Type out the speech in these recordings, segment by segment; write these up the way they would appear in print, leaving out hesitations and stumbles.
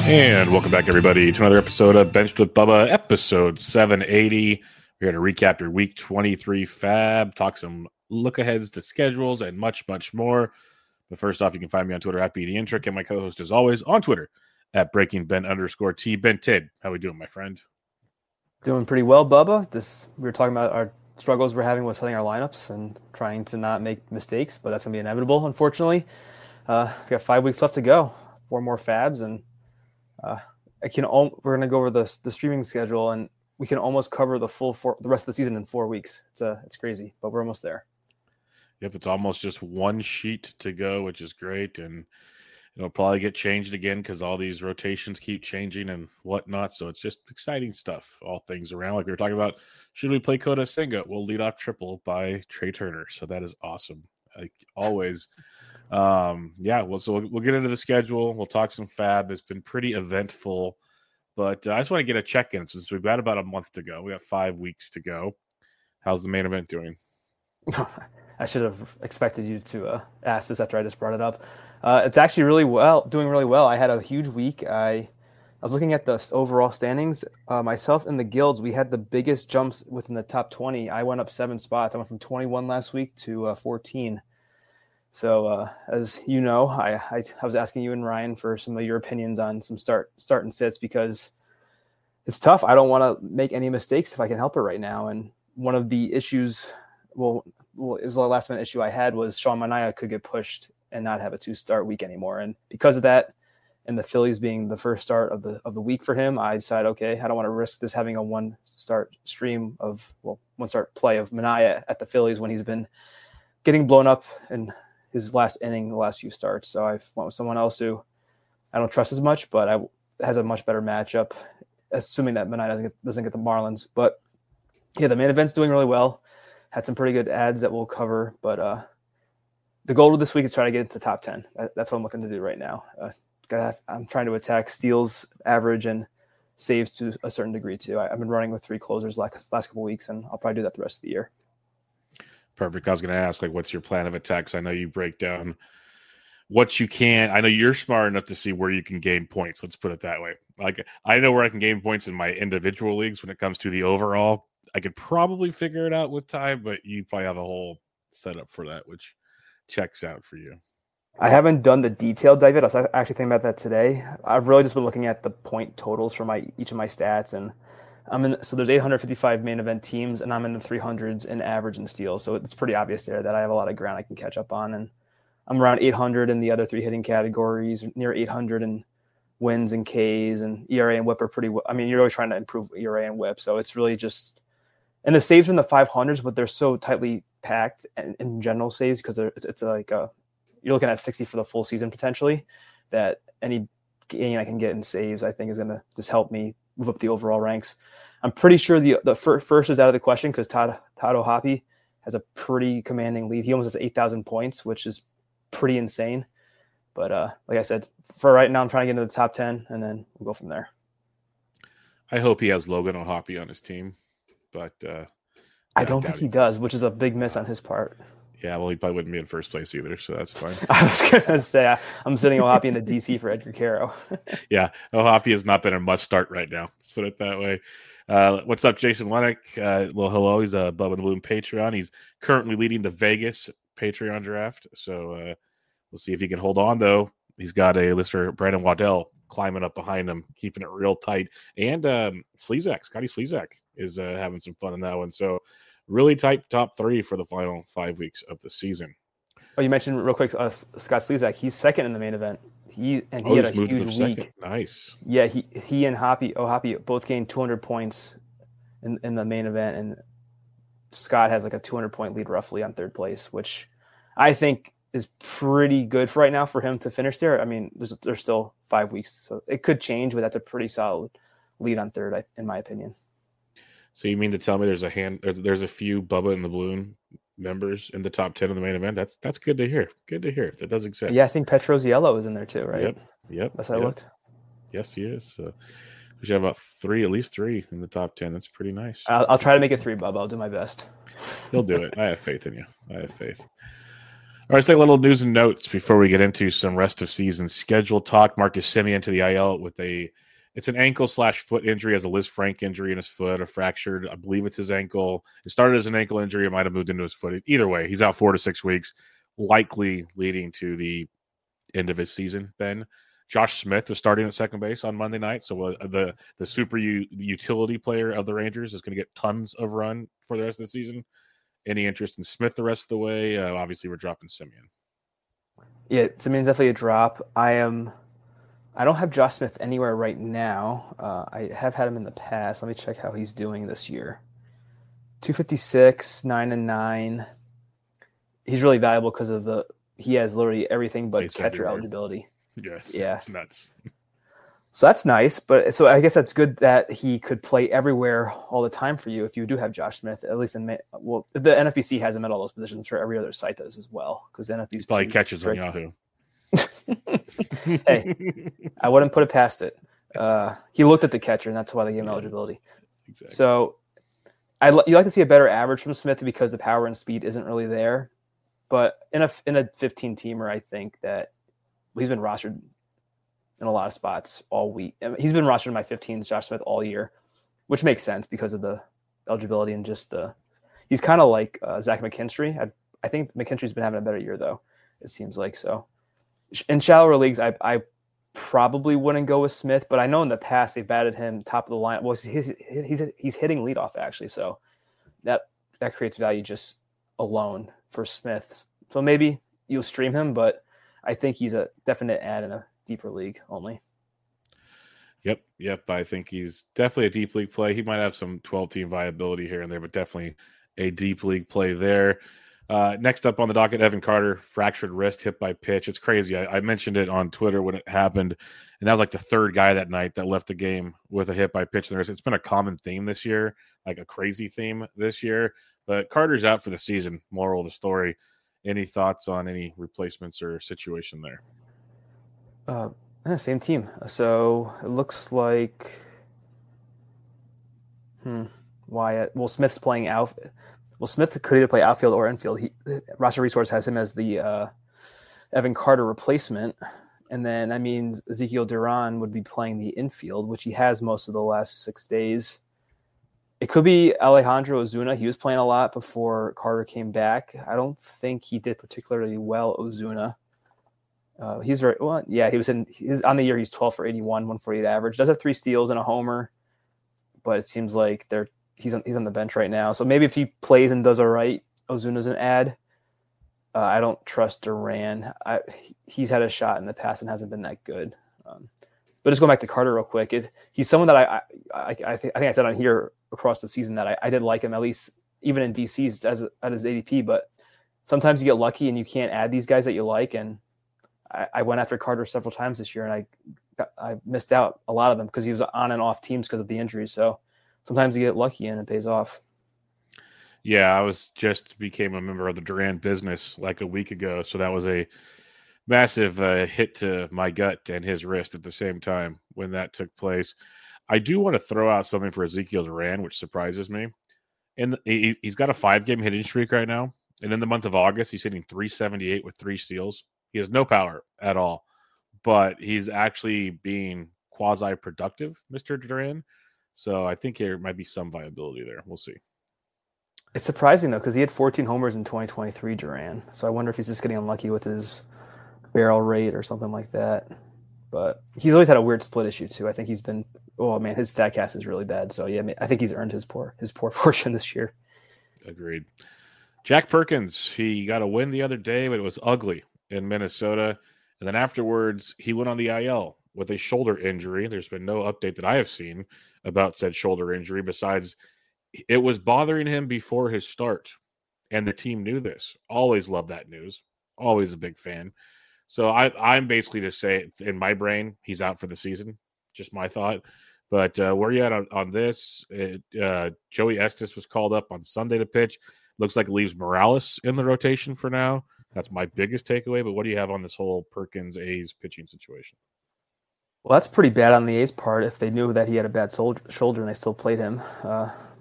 And welcome back, everybody, to another episode of Benched with Bubba, episode 780. We're here to recap your Week 23 fab, talk some look-aheads to schedules, and much, much more. But first off, you can find me on Twitter at BDintric, and my co-host, as always, on Twitter at BreakingBen_T. Ben Tid, how we doing, my friend? Doing pretty well, Bubba. We were talking about our struggles we're having with setting our lineups and trying to not make mistakes, but that's going to be inevitable, unfortunately. We got 5 weeks left to go, 4 more fabs, and we're going to go over the streaming schedule, and we can almost cover the rest of the season in 4 weeks. It's crazy, but we're almost there. Yep, it's almost just one sheet to go, which is great, and it'll probably get changed again because all these rotations keep changing and whatnot. So it's just exciting stuff, all things around. Like we were talking about, should we play Kota Senga? We'll lead off triple by Trey Turner. So that is awesome, like always. So we'll get into the schedule. We'll talk some fab. It's been pretty eventful, but I just want to get a check-in since we've got about a month to go. We got 5 weeks to go. How's the main event doing? I should have expected you to ask this after I just brought it up. It's actually doing really well. I had a huge week. I was looking at the overall standings. Myself and the guilds, we had the biggest jumps within the top 20. I went up 7 spots. I went from 21 last week to 14. So as you know, I was asking you and Ryan for some of your opinions on some start and sits because it's tough. I don't want to make any mistakes if I can help it right now. And one of the issues, it was the last minute issue I had was Sean Manaea could get pushed and not have a 2-start week anymore. And because of that, and the Phillies being the first start of the week for him, I decided, okay, I don't want to risk this having a 1-start stream of 1-start play of Manaea at the Phillies when he's been getting blown up in his last inning, the last few starts. So I went with someone else who I don't trust as much, but has a much better matchup, assuming that Manaea doesn't get the Marlins. But yeah, the main event's doing really well. Had some pretty good ads that we'll cover, but the goal of this week is try to get into the top 10. That's what I'm looking to do right now. I'm trying to attack steals, average, and saves to a certain degree too. I've been running with 3 closers last couple of weeks, and I'll probably do that the rest of the year. Perfect. I was going to ask, what's your plan of attacks? I know you break down what you can. I know you're smart enough to see where you can gain points. Let's put it that way. Like, I know where I can gain points in my individual leagues when it comes to the overall. I could probably figure it out with time, but you probably have a whole setup for that, which checks out for you. I haven't done the detailed dive yet. I was actually thinking about that today. I've really just been looking at the point totals for each of my stats, and so there's 855 main event teams, and I'm in the 300s in average and steals. So it's pretty obvious there that I have a lot of ground I can catch up on, and I'm around 800 in the other 3 hitting categories, near 800 in wins and Ks, and ERA and WHIP are pretty. I mean, you're always trying to improve ERA and WHIP, so it's really just. And the saves in the 500s, but they're so tightly packed and in general saves because it's like you're looking at 60 for the full season potentially. That any gain I can get in saves, I think, is going to just help me move up the overall ranks. I'm pretty sure the first is out of the question because Todd O'Hoppe has a pretty commanding lead. He almost has 8,000 points, which is pretty insane. But like I said, for right now, I'm trying to get into the top 10, and then we'll go from there. I hope he has Logan O'Hoppe on his team. But I don't think he does, which is a big miss on his part. Yeah, well, he probably wouldn't be in first place either, so that's fine. I was going to say, I'm sitting O'Hoppe in the DC for Edgar Caro. Yeah, O'Hoppe has not been a must start right now. Let's put it that way. What's up, Jason Lennox? Well, hello. He's a Bubba the Balloon Patreon. He's currently leading the Vegas Patreon draft, so we'll see if he can hold on, though. He's got a listener, Brandon Waddell, climbing up behind him, keeping it real tight. And Slezak, Scotty Slezak, is having some fun in that one. So really tight top 3 for the final 5 weeks of the season. Oh, you mentioned real quick, Scott Slezak. He's second in the main event. He had a huge week. Nice. Yeah, he and O'Hoppe both gained 200 points in the main event, and Scott has like a 200-point lead roughly on third place, which I think is pretty good for right now for him to finish there. I mean, there's still 5 weeks, so it could change, but that's a pretty solid lead on third, in my opinion. So you mean to tell me there's a few Bubba and the Balloon members in the top 10 of the main event? That's good to hear. Good to hear. That does exist. Yeah, I think Petroziello is in there too, right? Yep. That's how I looked. Yes, he is. We should have about at least three in the top 10. That's pretty nice. I'll try to make it 3, Bub. I'll do my best. You'll do it. I have faith in you. I have faith. All right, let's take a little news and notes before we get into some rest of season schedule talk. Marcus Semien to the IL with it's an ankle/foot injury, as a Liz Frank injury in his foot, a fractured. I believe it's his ankle. It started as an ankle injury. It might have moved into his foot. Either way, he's out 4 to 6 weeks, likely leading to the end of his season. Ben, Josh Smith was starting at second base on Monday night, so the super utility player of the Rangers is going to get tons of run for the rest of the season. Any interest in Smith the rest of the way? Obviously, we're dropping Semien. Yeah, Semien's definitely a drop. I don't have Josh Smith anywhere right now. I have had him in the past. Let me check how he's doing this year. 256, 9-9. He's really valuable because of he has literally everything but catcher eligibility. Yes, yeah, it's nuts. So that's nice, but so I guess that's good that he could play everywhere all the time for you if you do have Josh Smith, at least the NFBC has him at all those positions, for every other site does as well, because NFBC probably catches on Yahoo. Hey, I wouldn't put it past it. He looked at the catcher, and that's why they gave him eligibility. Exactly. So you like to see a better average from Smith because the power and speed isn't really there. But in a 15-teamer, I think that he's been rostered in a lot of spots all week. I mean, he's been rostered in my 15s, Josh Smith, all year, which makes sense because of the eligibility and just he's kind of like Zach McKinstry. I think McKinstry's been having a better year, though, it seems like. So in shallower leagues, I probably wouldn't go with Smith, but I know in the past they've batted him top of the line. Well, he's hitting leadoff, actually, so that creates value just alone for Smith. So maybe you'll stream him, but I think he's a definite add in a deeper league only. Yep. I think he's definitely a deep league play. He might have some 12-team viability here and there, but definitely a deep league play there. Next up on the docket, Evan Carter, fractured wrist, hit by pitch. It's crazy. I mentioned it on Twitter when it happened, and that was like the third guy that night that left the game with a hit by pitch. It's been a common theme this year, like a crazy theme this year. But Carter's out for the season. Moral of the story. Any thoughts on any replacements or situation there? Same team. So it looks like Wyatt. Well, Smith's playing out. Well, Smith could either play outfield or infield. Roster Resource has him as the Evan Carter replacement, and then that means Ezekiel Duran would be playing the infield, which he has most of the last 6 days. It could be Alejandro Ozuna. He was playing a lot before Carter came back. I don't think he did particularly well, Ozuna. He's very well. Yeah, he's on the year. He's 12 for 81, 148 average. Does have 3 steals and a homer, but it seems like he's on the bench right now. So maybe if he plays and does all right, Ozuna's an ad. I don't trust Duran. He's had a shot in the past and hasn't been that good. But just going back to Carter real quick, he's someone that I think I said on here across the season that I did like him, at least even in DCs at his ADP. But sometimes you get lucky and you can't add these guys that you like. And I went after Carter several times this year, and I missed out a lot of them because he was on and off teams because of the injuries. So sometimes you get lucky and it pays off. Yeah, I became a member of the Duran business like a week ago, so that was a massive hit to my gut and his wrist at the same time when that took place. I do want to throw out something for Ezekiel Duran, which surprises me. And he's got a 5-game hitting streak right now, and in the month of August, he's hitting .378 with 3 steals. He has no power at all, but he's actually being quasi-productive, Mr. Duran. So I think there might be some viability there. We'll see. It's surprising, though, because he had 14 homers in 2023, Duran. So I wonder if he's just getting unlucky with his barrel rate or something like that. But he's always had a weird split issue, too. I think he's been – oh, man, his StatCast is really bad. So, yeah, I think he's earned his poor fortune this year. Agreed. Jack Perkins, he got a win the other day, but it was ugly in Minnesota. And then afterwards, he went on the IL with a shoulder injury. There's been no update that I have seen about said shoulder injury besides it was bothering him before his start. And the team knew this. Always love that news. Always a big fan. So I'm basically to say in my brain, he's out for the season. Just my thought. But where are you at on this? Joey Estes was called up on Sunday to pitch. Looks like it leaves Morales in the rotation for now. That's my biggest takeaway. But what do you have on this whole Perkins A's pitching situation? Well, that's pretty bad on the A's part if they knew that he had a bad shoulder and they still played him.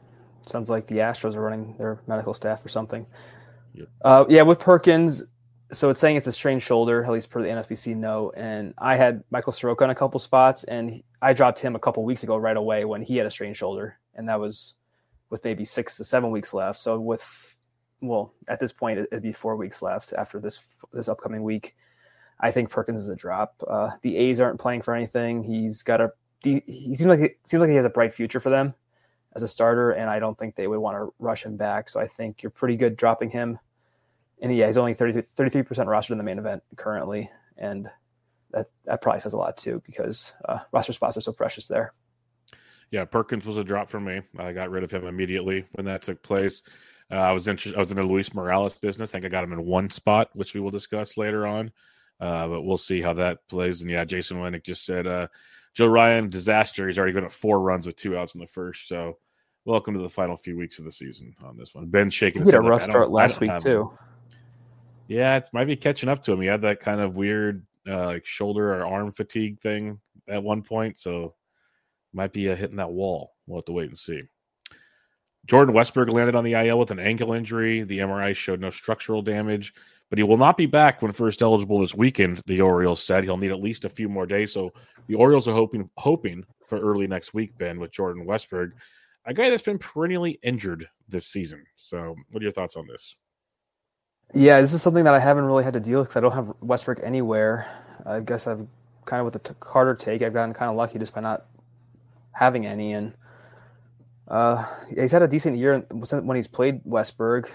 Sounds like the Astros are running their medical staff or something. Yep. Yeah, with Perkins, So it's saying it's a strained shoulder, at least per the NFBC note. And I had Michael Soroka in a couple spots, and I dropped him a couple weeks ago right away when he had a strained shoulder, and that was with maybe 6 to 7 weeks left. So at this point, it'd be 4 weeks left after this upcoming week. I think Perkins is a drop. The A's aren't playing for anything. He seems like he has a bright future for them as a starter, and I don't think they would want to rush him back. So I think you're pretty good dropping him. And he's only 33% rostered in the main event currently. And that probably says a lot too, because roster spots are so precious there. Yeah, Perkins was a drop for me. I got rid of him immediately when that took place. I was in the Luis Morales business. I think I got him in one spot, which we will discuss later on. But we'll see how that plays. And yeah, Jason Winnick just said, Joe Ryan, disaster. He's already good at 4 runs with 2 outs in the first. So welcome to the final few weeks of the season on this one. Ben shaking his head. He had a rough start last week too. Yeah, it might be catching up to him. He had that kind of weird like shoulder or arm fatigue thing at one point. So might be hitting that wall. We'll have to wait and see. Jordan Westburg landed on the IL with an ankle injury. The MRI showed no structural damage, but he will not be back when first eligible this weekend, the Orioles said. He'll need at least a few more days. So the Orioles are hoping for early next week, Ben, with Jordan Westburg, a guy that's been perennially injured this season. So what are your thoughts on this? Yeah, this is something that I haven't really had to deal with because I don't have Westbrook anywhere. I guess I've kind of with the Carter take, I've gotten kind of lucky just by not having any. And he's had a decent year when he's played Westberg.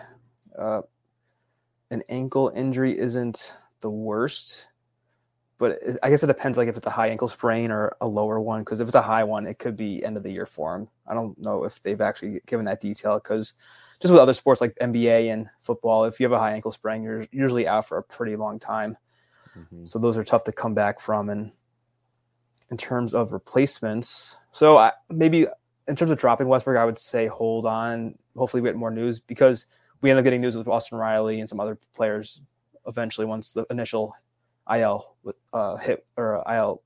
An ankle injury isn't the worst, but I guess it depends like if it's a high ankle sprain or a lower one, because if it's a high one, it could be end of the year for him. I don't know if they've actually given that detail, because just with other sports like NBA and football, if you have a high ankle sprain, you're usually out for a pretty long time. Mm-hmm. So those are tough to come back from. And in terms of replacements, so maybe in terms of dropping Westbrook, I would say hold on. Hopefully we get more news, because we end up getting news with Austin Riley and some other players eventually once the initial IL hit or IL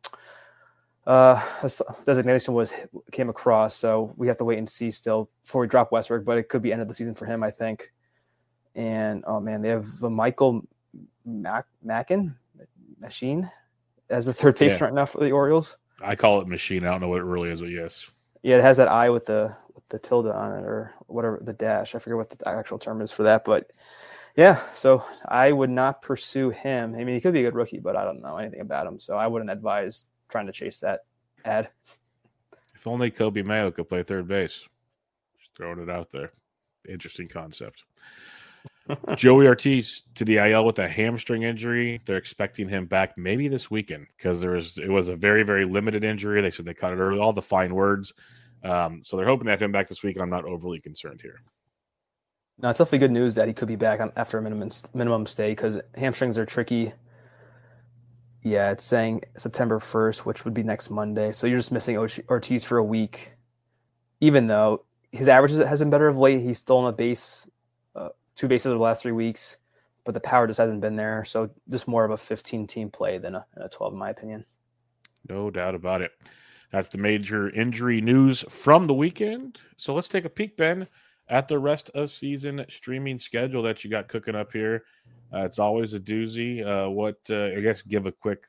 designation came across. So we have to wait and see still before we drop Westbrook, but it could be end of the season for him, I think. And oh man, they have Michael Machine as the third baseman right now for the Orioles. I call it Machine. I don't know what it really is, but yes. Yeah, it has that I with the tilde on it, or whatever, the dash. I forget what the actual term is for that, but yeah. So I would not pursue him. I mean, he could be a good rookie, but I don't know anything about him, so I wouldn't advise trying to chase that ad. If only Kobe Mayo could play third base. Just throwing it out there. Interesting concept. Joey Ortiz to the IL with a hamstring injury. They're expecting him back maybe this weekend, because it was a very, very limited injury. They said they cut it early, all the fine words. So they're hoping to have him back this week, and I'm not overly concerned here. No, it's definitely good news that he could be back after a minimum stay, because hamstrings are tricky. Yeah, it's saying September 1st, which would be next Monday. So you're just missing Ortiz for a week. Even though his average has been better of late, he's still on a base, 2 bases over the last 3 weeks, but the power just hasn't been there. So just more of a 15-team play than a 12, in my opinion. No doubt about it. That's the major injury news from the weekend. So let's take a peek, Ben, at the rest of season streaming schedule that you got cooking up here. It's always a doozy. I guess give a quick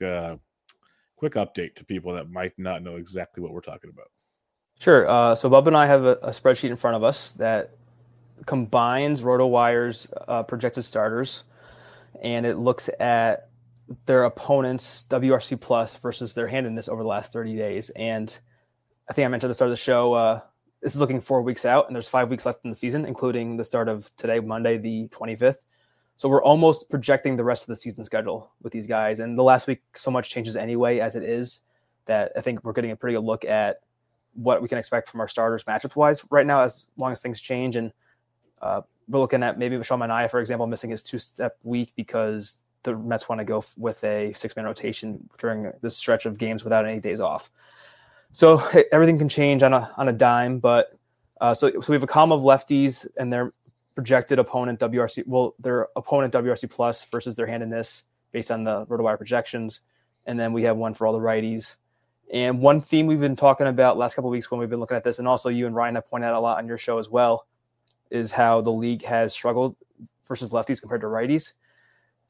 update to people that might not know exactly what we're talking about. Sure. So Bubba and I have a spreadsheet in front of us that combines RotoWire's projected starters, and it looks at their opponents' WRC plus versus their handedness over the last 30 days. And I think I mentioned at the start of the show, this is looking 4 weeks out, and there's 5 weeks left in the season, including the start of today, Monday, the 25th. So we're almost projecting the rest of the season schedule with these guys. And the last week, so much changes anyway, as it is, that I think we're getting a pretty good look at what we can expect from our starters matchup-wise right now, as long as things change. And we're looking at maybe Michelle Manaea, for example, missing his 2-step week because the Mets want to go with a 6-man rotation during this stretch of games without any days off. So everything can change on a dime. But so we have a column of lefties and their projected opponent WRC. Well, their opponent WRC plus versus their handedness based on the RotoWire projections, and then we have one for all the righties. And one theme we've been talking about last couple of weeks when we've been looking at this, and also you and Ryan have pointed out a lot on your show as well, is how the league has struggled versus lefties compared to righties.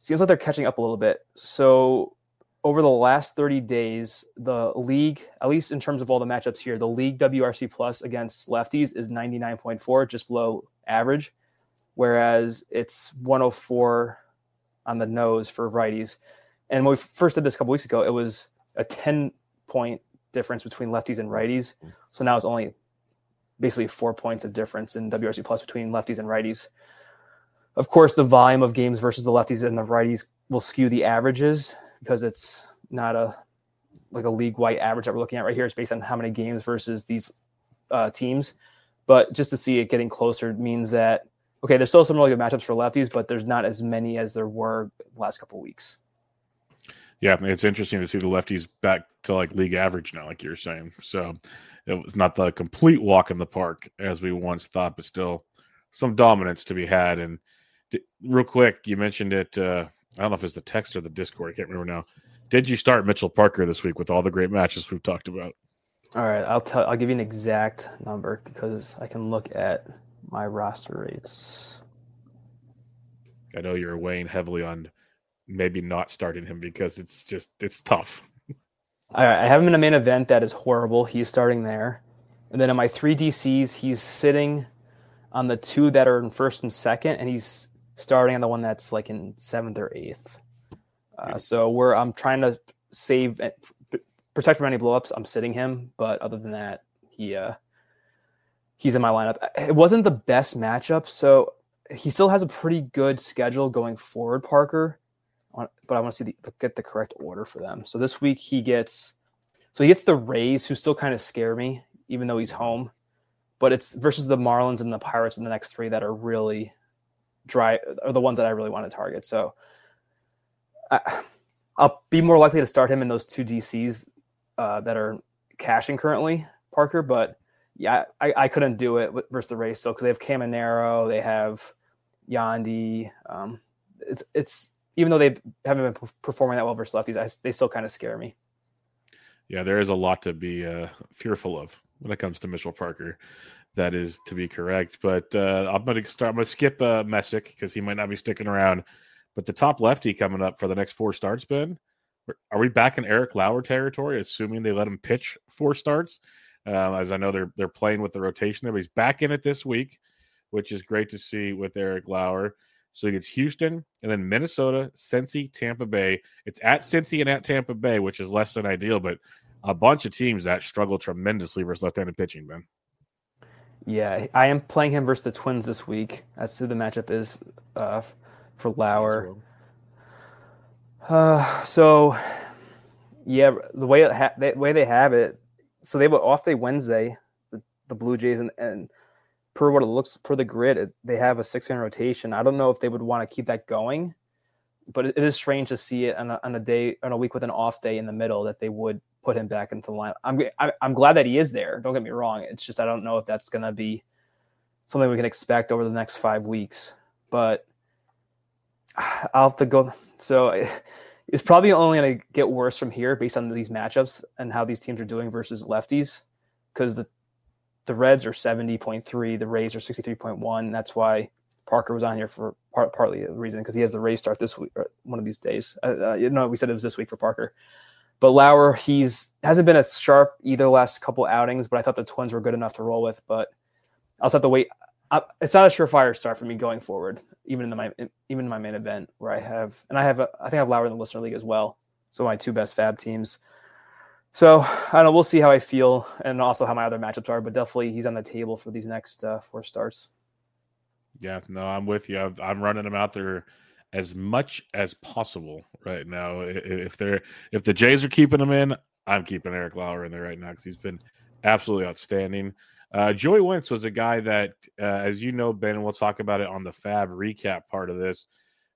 seems like they're catching up a little bit. So over the last 30 days, the league, at least in terms of all the matchups here, the league WRC plus against lefties is 99.4, just below average, whereas it's 104 on the nose for righties. And when we first did this a couple weeks ago, it was a 10-point difference between lefties and righties. So now it's only basically 4 points of difference in WRC plus between lefties and righties. Of course, the volume of games versus the lefties and the righties will skew the averages because it's not a league-wide average that we're looking at right here. It's based on how many games versus these teams. But just to see it getting closer means that, okay, there's still some really good matchups for lefties, but there's not as many as there were the last couple of weeks. Yeah, it's interesting to see the lefties back to like league average now, like you're saying. So it was not the complete walk in the park as we once thought, but still some dominance to be had. And real quick, you mentioned it. I don't know if it's the text or the Discord. I can't remember now. Did you start Mitchell Parker this week with all the great matches we've talked about? All right, I'll give you an exact number because I can look at my roster rates. I know you're weighing heavily on maybe not starting him because it's tough. All right, I have him in a main event that is horrible. He's starting there. And then in my 3 DCs, he's sitting on the 2 that are in first and second, and he's starting on the one that's like in 7th or 8th. So I'm trying to protect from any blowups. I'm sitting him, but other than that, he's in my lineup. It wasn't the best matchup, so he still has a pretty good schedule going forward, Parker. But I want to get the correct order for them. So this week he gets the Rays, who still kind of scare me, even though he's home. But it's versus the Marlins and the Pirates in the next 3 that are really dry, are the ones that I really want to target. So I'll be more likely to start him in those 2 DCs that are cashing currently, Parker. But yeah, I couldn't do it versus the Rays, so because they have Caminero, they have Yandy. It's even though they haven't been performing that well versus lefties, they still kind of scare me. Yeah, there is a lot to be fearful of when it comes to Mitchell Parker. That is to be correct. But I'm going to skip Messick because he might not be sticking around. But the top lefty coming up for the next 4 starts, Ben, are we back in Eric Lauer territory, assuming they let him pitch 4 starts? As I know they're playing with the rotation there, but he's back in it this week, which is great to see with Eric Lauer. So he gets Houston and then Minnesota, Cincy, Tampa Bay. It's at Cincy and at Tampa Bay, which is less than ideal, but a bunch of teams that struggle tremendously versus left-handed pitching, Ben. Yeah, I am playing him versus the Twins this week. That's who the matchup is for Lauer. So, yeah, the way they have it, so they have an off day Wednesday, the Blue Jays, and per what it looks, per the grid, they have a 6-man rotation. I don't know if they would want to keep that going, but it is strange to see it on a week with an off day in the middle that they would put him back into the line. I'm glad that he is there. Don't get me wrong. It's just I don't know if that's going to be something we can expect over the next 5 weeks. But I'll have to go. So it's probably only going to get worse from here based on these matchups and how these teams are doing versus lefties, because the Reds are 70.3, the Rays are 63.1. That's why Parker was on here for partly the reason, because he has the Rays start this week, one of these days. We said it was this week for Parker. But Lauer, hasn't been as sharp either the last couple outings, but I thought the Twins were good enough to roll with. But I'll just have to wait. It's not a surefire start for me going forward, even in my main event where I think I have Lauer in the listener league as well. So my 2 best fab teams. So I don't know. We'll see how I feel and also how my other matchups are, but definitely he's on the table for these next 4 starts. Yeah, no, I'm with you. I'm running him out there as much as possible right now. If the Jays are keeping him in, I'm keeping Eric Lauer in there right now because he's been absolutely outstanding. Joey Wentz was a guy that, as you know, Ben, and we'll talk about it on the Fab recap part of this.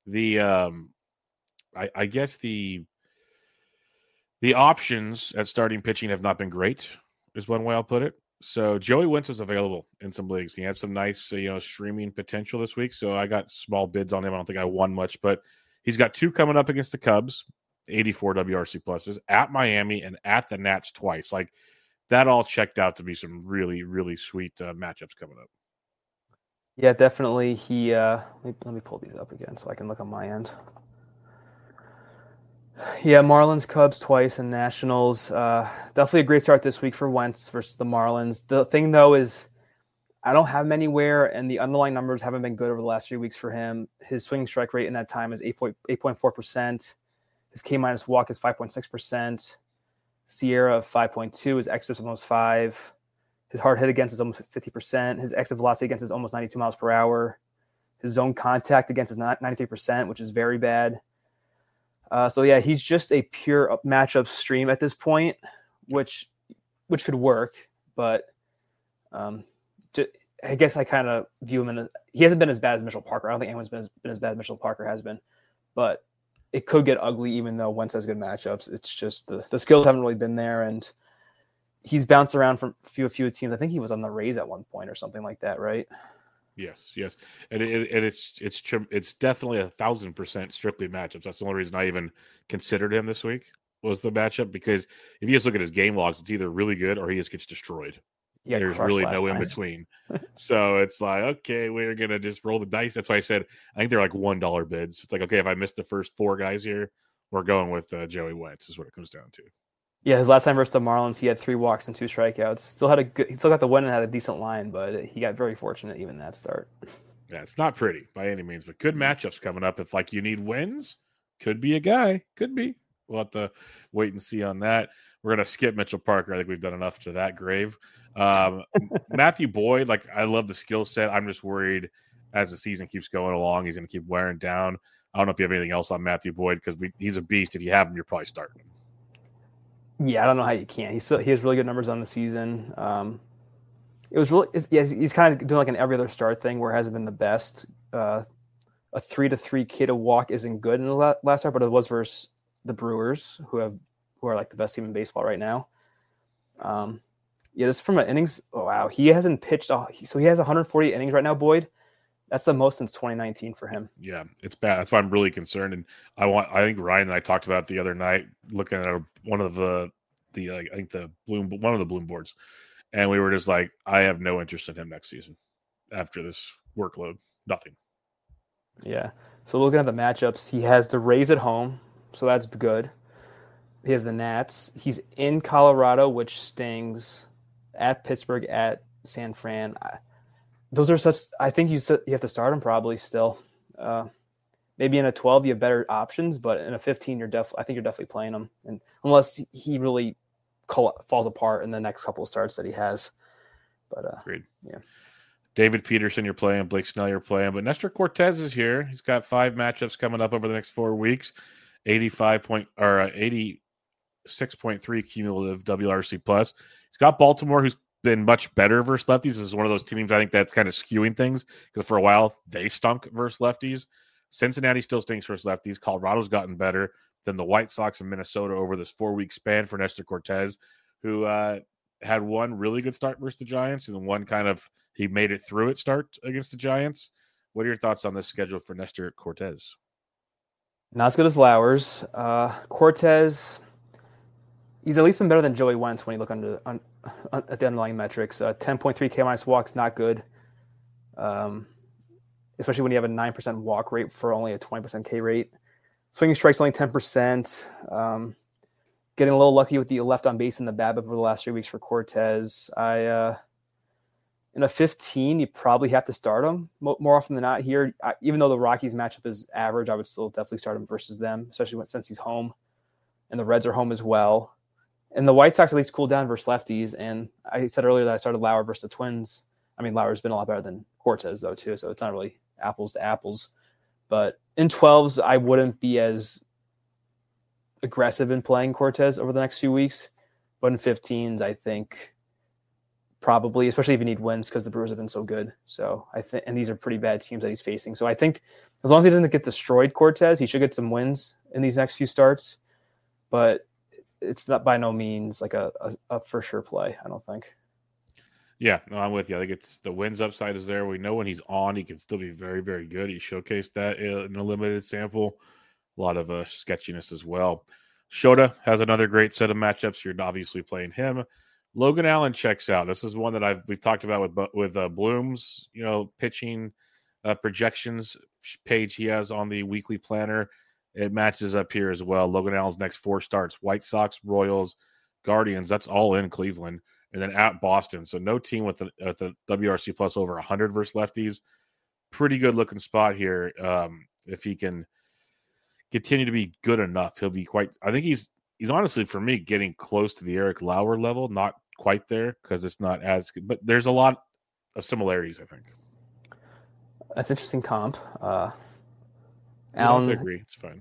I guess the options at starting pitching have not been great, is one way I'll put it. So Joey Wentz was available in some leagues. He had some nice, streaming potential this week. So I got small bids on him. I don't think I won much, but he's got 2 coming up against the Cubs, 84 WRC pluses, at Miami and at the Nats twice. Like that all checked out to be some really, really sweet matchups coming up. Yeah, definitely. Let me pull these up again so I can look on my end. Yeah, Marlins, Cubs twice, and Nationals. Definitely a great start this week for Wentz versus the Marlins. The thing, though, is I don't have him anywhere, and the underlying numbers haven't been good over the last 3 weeks for him. His swing strike rate in that time is 8.4%. His K minus walk is 5.6%. Sierra 5.2. His exit is almost 5. His hard hit against is almost 50%. His exit velocity against is almost 92 miles per hour. His zone contact against is 93%, which is very bad. So yeah, he's just a pure matchup stream at this point, which could work, but I guess I kind of view him he hasn't been as bad as Mitchell Parker. I don't think anyone's been as bad as Mitchell Parker has been, but it could get ugly even though Wentz has good matchups. It's just the skills haven't really been there, and he's bounced around from a few teams. I think he was on the Rays at one point or something like that, right? Yes, and it's definitely 1,000% strictly matchups. That's the only reason I even considered him this week was the matchup, because if you just look at his game logs, it's either really good or he just gets destroyed. Yeah, there's really no in between. So it's like, okay, we're gonna just roll the dice. That's why I said I think they're like $1 bids. It's like, okay, if I miss the first 4 guys here, we're going with Joey Wentz is what it comes down to. Yeah, his last time versus the Marlins, he had 3 walks and 2 strikeouts. He still got the win and had a decent line, but he got very fortunate even that start. Yeah, it's not pretty by any means, but good matchups coming up. If like you need wins, could be a guy, could be. We'll have to wait and see on that. We're gonna skip Mitchell Parker. I think we've done enough to that grave. Matthew Boyd, like I love the skill set. I'm just worried as the season keeps going along, he's gonna keep wearing down. I don't know if you have anything else on Matthew Boyd because he's a beast. If you have him, you're probably starting him. Yeah, I don't know how you can. He has really good numbers on the season. He's kind of doing like an every other start thing where it hasn't been the best. A 3-3 K to walk isn't good in the last start, but it was versus the Brewers, who are like the best team in baseball right now. Just from an innings. Oh wow, he hasn't pitched. So he has 140 innings right now, Boyd. That's the most since 2019 for him. Yeah, it's bad. That's why I'm really concerned. And I think Ryan and I talked about it the other night, looking at one of the Bloom boards, and we were just like, I have no interest in him next season after this workload. Nothing. Yeah. So looking at the matchups, he has the Rays at home, so that's good. He has the Nats. He's in Colorado, which stings. At Pittsburgh, at San Fran. Those are such. I think you have to start him probably still. Maybe in a 12 you have better options, but in a 15 I think you're definitely playing him, and unless he really falls apart in the next couple of starts that he has. But agreed. Yeah. David Peterson, you're playing. Blake Snell, you're playing. But Nestor Cortez is here. He's got 5 matchups coming up over the next 4 weeks. 86.3 cumulative WRC plus. He's got Baltimore, who's been much better versus lefties. This is one of those teams I think that's kind of skewing things because for a while they stunk versus lefties. Cincinnati still stinks versus lefties. Colorado's gotten better than the White Sox and Minnesota over this 4-week span for Nestor Cortez, who had one really good start versus the Giants and one kind of he made it through it start against the Giants. What are your thoughts on this schedule for Nestor Cortez? Not as good as Lowers. Cortez, he's at least been better than Joey Wentz when you look at the underlying metrics. 10.3 K minus walks, not good. Especially when you have a 9% walk rate for only a 20% K rate. Swinging strikes only 10%. Getting a little lucky with the left on base in the BABIP over the last 3 weeks for Cortez. In a 15, you probably have to start him more often than not here. Even though the Rockies matchup is average, I would still definitely start him versus them, especially since he's home. And the Reds are home as well. And the White Sox at least cooled down versus lefties. And I said earlier that I started Lauer versus the Twins. I mean, Lauer's been a lot better than Cortez, though, too. So it's not really apples to apples. But in 12s, I wouldn't be as aggressive in playing Cortez over the next few weeks. But in 15s, I think probably, especially if you need wins because the Brewers have been so good. So I think, and these are pretty bad teams that he's facing. So I think as long as he doesn't get destroyed, Cortez, he should get some wins in these next few starts. But it's not by no means like a for sure play, I don't think. Yeah, no, I'm with you. I think it's the wins upside is there. We know when he's on, he can still be very, very good. He showcased that in a limited sample. A lot of sketchiness as well. Shota has another great set of matchups. You're obviously playing him. Logan Allen checks out. This is one that we've talked about with Bloom's, pitching projections page he has on the weekly planner. it matches up here as well. Logan Allen's next 4 starts: White Sox, Royals, Guardians. That's all in Cleveland, and then at Boston. So no team with the WRC plus over 100 versus lefties. Pretty good looking spot here. If he can continue to be good enough, he'll be quite. I think he's honestly, for me, getting close to the Eric Lauer level. Not quite there because it's not as good, but there's a lot of similarities, I think. That's interesting comp. Allen, I agree. It's fine.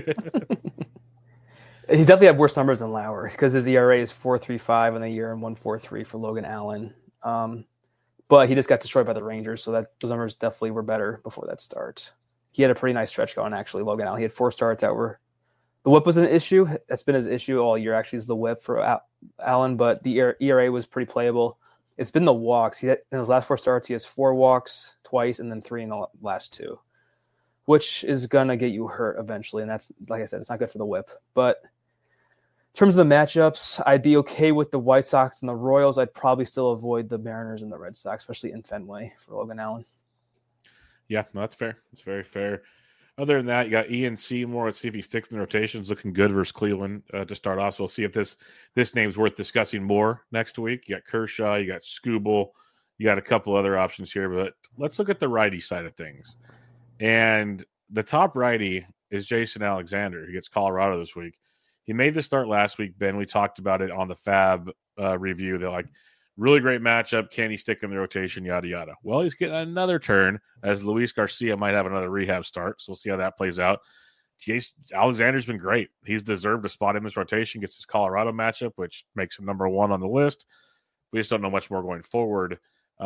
He definitely had worse numbers than Lauer because his ERA is 4.35 in the year and 1.43 for Logan Allen. But he just got destroyed by the Rangers, so that those numbers definitely were better before that start. He had a pretty nice stretch going, actually, Logan Allen. He had 4 starts that were – the whip was an issue. That's been his issue all year, actually, is the whip for Allen, but the ERA was pretty playable. It's been the walks. In his last 4 starts, he has 4 walks twice and then 3 in the last 2, which is going to get you hurt eventually, and that's, like I said, it's not good for the whip. But in terms of the matchups, I'd be okay with the White Sox and the Royals. I'd probably still avoid the Mariners and the Red Sox, especially in Fenway for Logan Allen. Yeah, no, that's fair. It's very fair. Other than that, you got Ian Seymour. Let's see if he sticks in the rotations. Looking good versus Cleveland to start off. So we'll see if this name's worth discussing more next week. You got Kershaw, you got Skubal, you got a couple other options here. But let's look at the righty side of things. And the top righty is Jason Alexander. He gets Colorado this week. He made the start last week, Ben. We talked about it on the Fab review. They're like, really great matchup. Can he stick in the rotation? Yada, yada. Well, he's getting another turn as Luis Garcia might have another rehab start. So we'll see how that plays out. Alexander's been great. He's deserved a spot in this rotation. Gets his Colorado matchup, which makes him number 1 on the list. We just don't know much more going forward.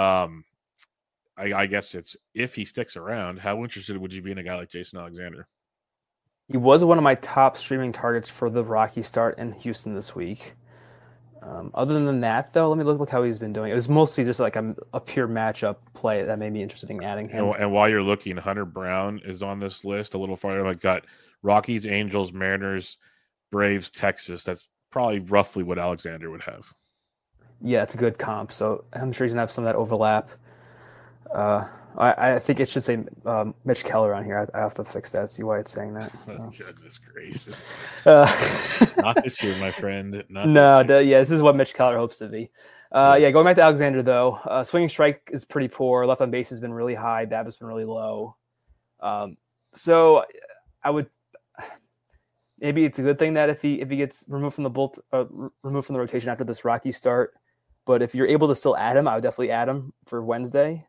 I guess it's if he sticks around. How interested would you be in a guy like Jason Alexander? He was one of my top streaming targets for the Rocky start in Houston this week. Other than that, though, let me look how he's been doing. It was mostly just like a pure matchup play that made me interested in adding him. And while you're looking, Hunter Brown is on this list a little farther. I've got Rockies, Angels, Mariners, Braves, Texas. That's probably roughly what Alexander would have. Yeah, it's a good comp. So I'm sure he's going to have some of that overlap. I think it should say Mitch Keller on here. I have to fix that, see why it's saying that. Oh, goodness gracious. Not this year, my friend. This is what Mitch Keller hopes to be. Yeah, going back to Alexander, though, swinging strike is pretty poor. Left on base has been really high. BABIP's been really low. So I would – maybe it's a good thing that if he gets removed from the removed from the rotation after this Rocky start. But if you're able to still add him, I would definitely add him for Wednesday.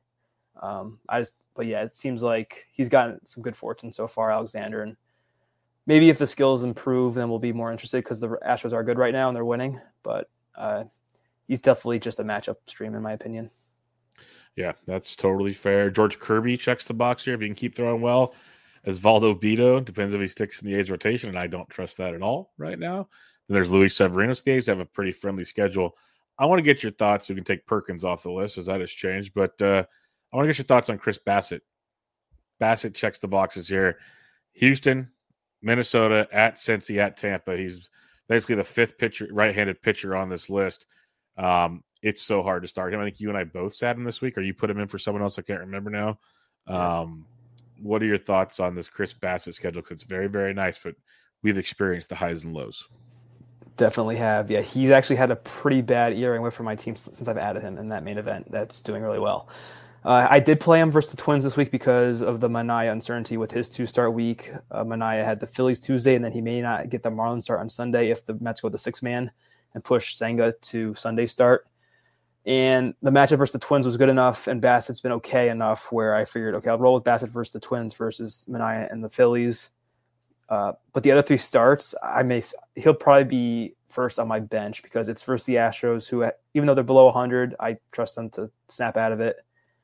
But yeah, it seems like he's gotten some good fortune so far, Alexander, and maybe if the skills improve, then we'll be more interested because the Astros are good right now and they're winning. But he's definitely just a matchup stream, in my opinion. Yeah, that's totally fair. George Kirby checks the box here if he can keep throwing well. Osvaldo Bido depends if he sticks in the A's rotation, and I don't trust that at all right now. Then there's Luis Severino. The A's have a pretty friendly schedule. I want to get your thoughts. You can take Perkins off the list as that has changed, but I want to get your thoughts on Chris Bassett. Bassett checks the boxes here. Houston, Minnesota, at Cincy, at Tampa. He's basically the 5th right-handed pitcher on this list. It's so hard to start him. I think you and I both sat him this week, or you put him in for someone else. I can't remember now. What are your thoughts on this Chris Bassett schedule? Because it's very, very nice, but we've experienced the highs and lows. Definitely have. Yeah, he's actually had a pretty bad ERA for my team since I've added him in that main event. That's doing really well. I did play him versus the Twins this week because of the Manaea uncertainty with his 2-start week. Manaea had the Phillies Tuesday, and then he may not get the Marlins start on Sunday if the Mets go with the 6-man and push Senga to Sunday start. And the matchup versus the Twins was good enough, and Bassett's been okay enough where I figured, okay, I'll roll with Bassett versus the Twins versus Manaea and the Phillies. But the other 3 starts, he'll probably be first on my bench because it's versus the Astros, who, even though they're below 100, I trust them to snap out of it.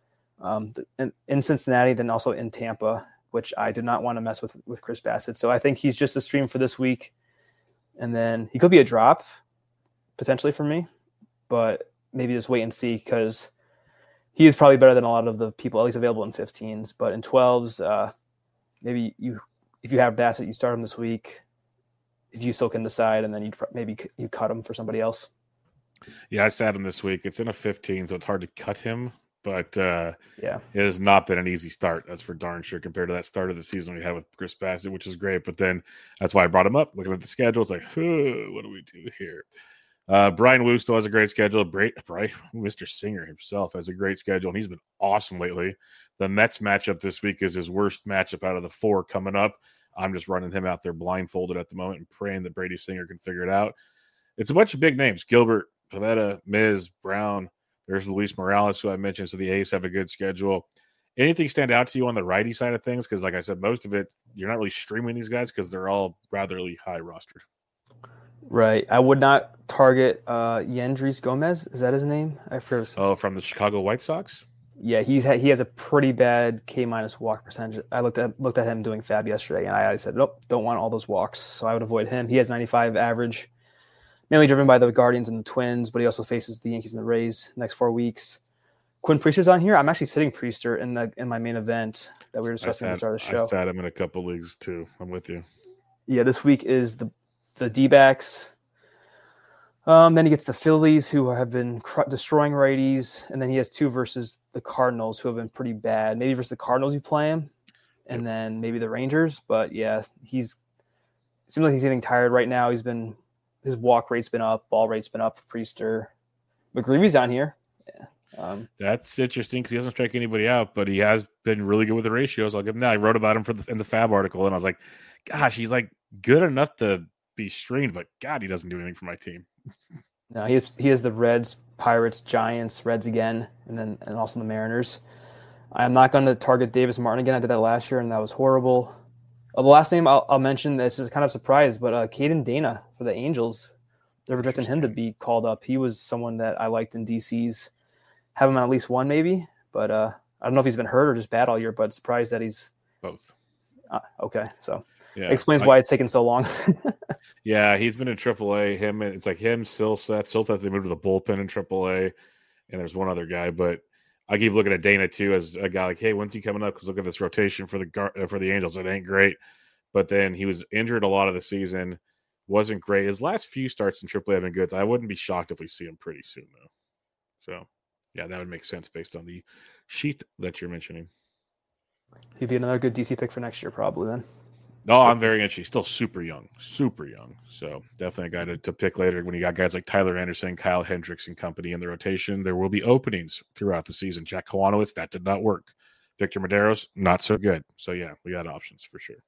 In Cincinnati, then also in Tampa, which I did not want to mess with Chris Bassett. So I think he's just a stream for this week. And then he could be a drop potentially for me, but maybe just wait and see because he is probably better than a lot of the people, at least available in 15s. But in 12s, maybe if you have Bassett, you start him this week. If you still can decide, and then you cut him for somebody else. Yeah, I sat him this week. It's in a 15, so it's hard to cut him. But Yeah. it has not been an easy start. That's for darn sure compared to that start of the season we had with Chris Bassett, which is great. But then that's why I brought him up. Looking at the schedule, it's like, what do we do here? Brian Wu still has a great schedule. Mr. Singer himself has a great schedule, and he's been awesome lately. The Mets matchup this week is his worst matchup out of the 4 coming up. I'm just running him out there blindfolded at the moment and praying that Brady Singer can figure it out. It's a bunch of big names: Gilbert, Pivetta, Miz, Brown. There's Luis Morales, who I mentioned. So the A's have a good schedule. Anything stand out to you on the righty side of things? Because, like I said, most of it, you're not really streaming these guys because they're all ratherly high rostered. Right. I would not target Yendrys Gomez. Is that his name? I forget. Oh, from the Chicago White Sox? Yeah, he has a pretty bad K- walk percentage. I looked at him doing fab yesterday, and I said, nope, don't want all those walks. So I would avoid him. He has 95 average, mainly driven by the Guardians and the Twins, but he also faces the Yankees and the Rays next 4 weeks. Quinn Priester's on here. I'm actually sitting Priester in my main event that we were discussing at the start of the show. I sat him in a couple leagues too. I'm with you. Yeah, this week is the D-backs. Then he gets the Phillies, who have been destroying righties, and then he has 2 versus the Cardinals, who have been pretty bad. Maybe versus the Cardinals you play him, and then maybe the Rangers. But yeah, it seems like he's getting tired right now. His walk rate's been up, ball rate's been up for Priester. McGreevy's on here. Yeah. That's interesting because he doesn't strike anybody out, but he has been really good with the ratios. I'll give him that. I wrote about him in the Fab article, and I was like, gosh, he's like good enough to be streamed, but God, he doesn't do anything for my team. No, he has the Reds, Pirates, Giants, Reds again, and also the Mariners. I'm not going to target Davis Martin again. I did that last year, and that was horrible. The last name I'll mention that's just kind of surprised, but Caden Dana for the Angels, they're projecting him to be called up. He was someone that I liked in DC's. Have him on at least one maybe, but I don't know if he's been hurt or just bad all year, but surprised that he's both. Okay, so yeah, explains why it's taken so long. Yeah, he's been in AAA. It's like him, Silseth. They moved to the bullpen in AAA, and there's one other guy. But I keep looking at Dana too as a guy like, hey, when's he coming up? Because look at this rotation for the Angels. It ain't great. But then he was injured a lot of the season. Wasn't great. His last few starts in AAA have been good. So I wouldn't be shocked if we see him pretty soon, though. So yeah, that would make sense based on the sheet that you're mentioning. He'd be another good DC pick for next year, probably then. No, I'm very interested. He's still super young. So definitely a guy to pick later when you got guys like Tyler Anderson, Kyle Hendricks, and company in the rotation. There will be openings throughout the season. Jack Kwanowitz, that did not work. Victor Medeiros, not so good. So, yeah, we got options for sure.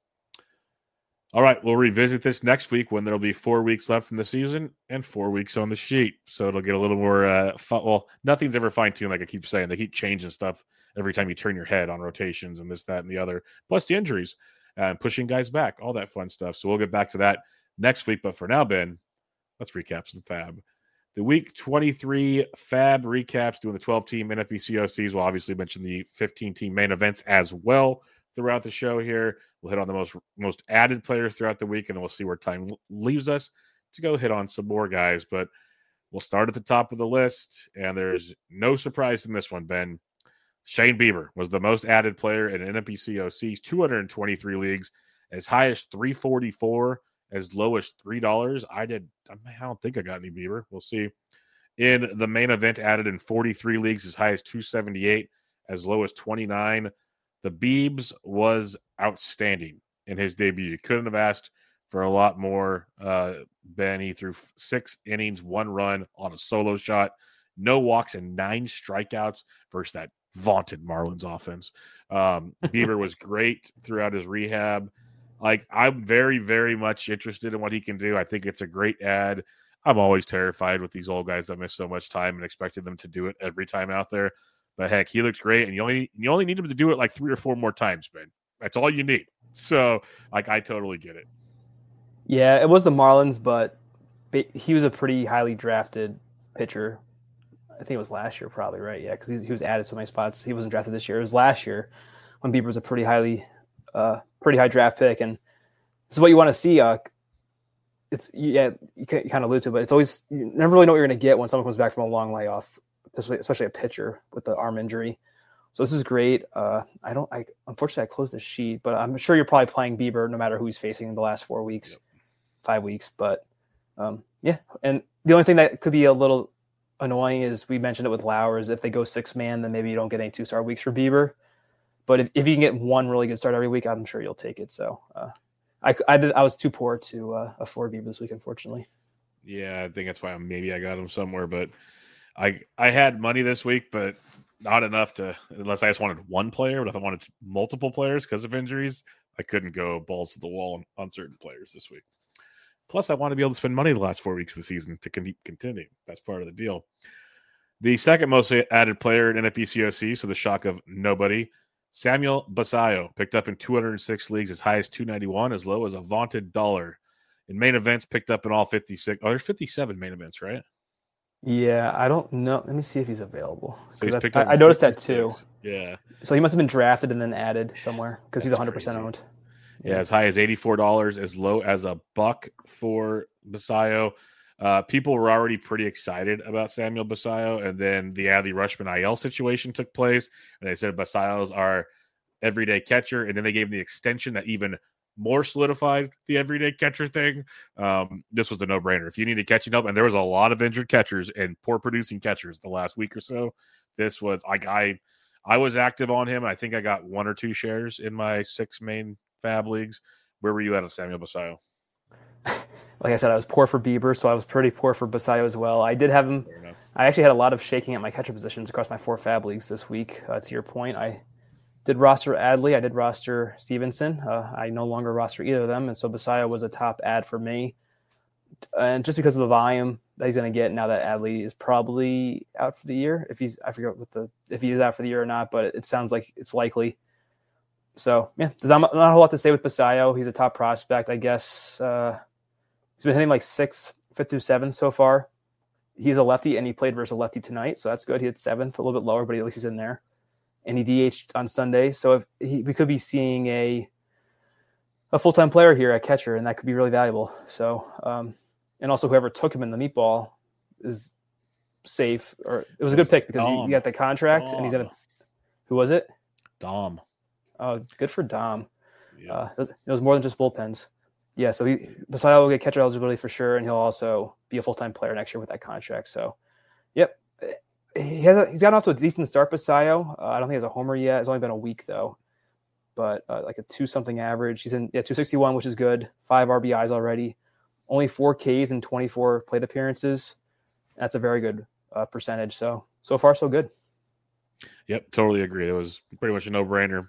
All right, we'll revisit this next week when there'll be 4 weeks left from the season and 4 weeks on the sheet. So it'll get a little more fun. Well, nothing's ever fine-tuned, like I keep saying. They keep changing stuff every time you turn your head on rotations and this, that, and the other. Plus the injuries. And pushing guys back, all that fun stuff. So we'll get back to that next week. But for now, Ben, let's recap some Fab. The Week 23 Fab recaps, doing the 12-team NFBCOCs. We'll obviously mention the 15-team main events as well throughout the show here. We'll hit on the most added players throughout the week, and then we'll see where time leaves us to go hit on some more guys. But we'll start at the top of the list, and there's no surprise in this one, Ben. Shane Bieber was the most added player in NFBCOC's 223 leagues, as high as $344, as low as $3. I don't think I got any Bieber. We'll see. In the main event, added in 43 leagues, as high as $278, as low as $29. The Biebs was outstanding in his debut. You couldn't have asked for a lot more. Ben, he threw 6 innings, 1 run on a solo shot, no walks, and 9 strikeouts versus that vaunted Marlins offense. Bieber was great throughout his rehab. Like, I'm very, very much interested in what he can do. I think it's a great ad. I'm always terrified with these old guys that miss so much time and expected them to do it every time out there. But heck, he looks great, and you only need him to do it like 3 or 4 more times, Ben. That's all you need. So, like, I totally get it. Yeah, it was the Marlins, but he was a pretty highly drafted pitcher. I think it was last year, probably, right? Yeah, because he was added so many spots. He wasn't drafted this year. It was last year when Bieber was a pretty high draft pick, and this is what you want to see. You kind of allude to, but it's always, you never really know what you're going to get when someone comes back from a long layoff, especially a pitcher with the arm injury. So this is great. Unfortunately I closed the sheet, but I'm sure you're probably playing Bieber no matter who he's facing in the last 4 weeks, 5 weeks. But yeah, and the only thing that could be a little annoying is we mentioned it with Lauer, is if they go 6-man, then maybe you don't get any 2-star weeks for Bieber. But if you can get one really good start every week, I'm sure you'll take it. So I was too poor to afford Bieber this week, unfortunately. Yeah, I think that's why maybe I got him somewhere. But I had money this week, but not enough to, unless I just wanted one player. But if I wanted multiple players because of injuries, I couldn't go balls to the wall on certain players this week. Plus, I want to be able to spend money the last 4 weeks of the season to continue. That's part of the deal. The second most added player in NFBCOC, so the shock of nobody, Samuel Basayo, picked up in 206 leagues, as high as 291, as low as a vaunted $1. In main events, picked up in all 56. Oh, there's 57 main events, right? Yeah, I don't know. Let me see if he's available. So he's picked up I noticed that too. Yeah. So he must have been drafted and then added somewhere because he's 100% crazy. owned. Yeah, as high as $84, as low as $1 for Basayo. People were already pretty excited about Samuel Basayo, and then the Adley Rutschman IL situation took place, and they said Basayo's our everyday catcher, and then they gave him the extension that even more solidified the everyday catcher thing. This was a no-brainer. If you needed catching up, and there was a lot of injured catchers and poor producing catchers the last week or so, this was like I was active on him. I think I got 1 or 2 shares in my 6 main Fab leagues. Where were you at Samuel Basayo? Like I said, I was poor for Bieber, so I was pretty poor for Basayo as well. I did have him. I actually had a lot of shaking at my catcher positions across my 4 Fab leagues this week. To your point, I did roster Adley. I did roster Stevenson. I no longer roster either of them, and so Basayo was a top ad for me. And just because of the volume that he's going to get now that Adley is probably out for the year, if he's out for the year or not, but it sounds like it's likely. So yeah, there's not a whole lot to say with Basayo. He's a top prospect, I guess. He's been hitting like 6th through 7th so far. He's a lefty, and he played versus a lefty tonight, so that's good. He hit 7th, a little bit lower, but at least he's in there. And he DH'd on Sunday, so we could be seeing a full-time player here at catcher, and that could be really valuable. So, and also whoever took him in the meatball is safe, or it was a good pick because you got the contract, and he's in a. Who was it? Dom. Oh, good for Dom. Yeah. It was more than just bullpens. Yeah, so Basayo will get catcher eligibility for sure, and he'll also be a full-time player next year with that contract. So, yep. He's gotten off to a decent start, Basayo. I don't think he has a homer yet. It's only been a week, though. But like a 2-something average. He's in 261, which is good. 5 RBIs already. Only 4 Ks and 24 plate appearances. That's a very good percentage. So far, so good. Yep, totally agree. It was pretty much a no-brainer.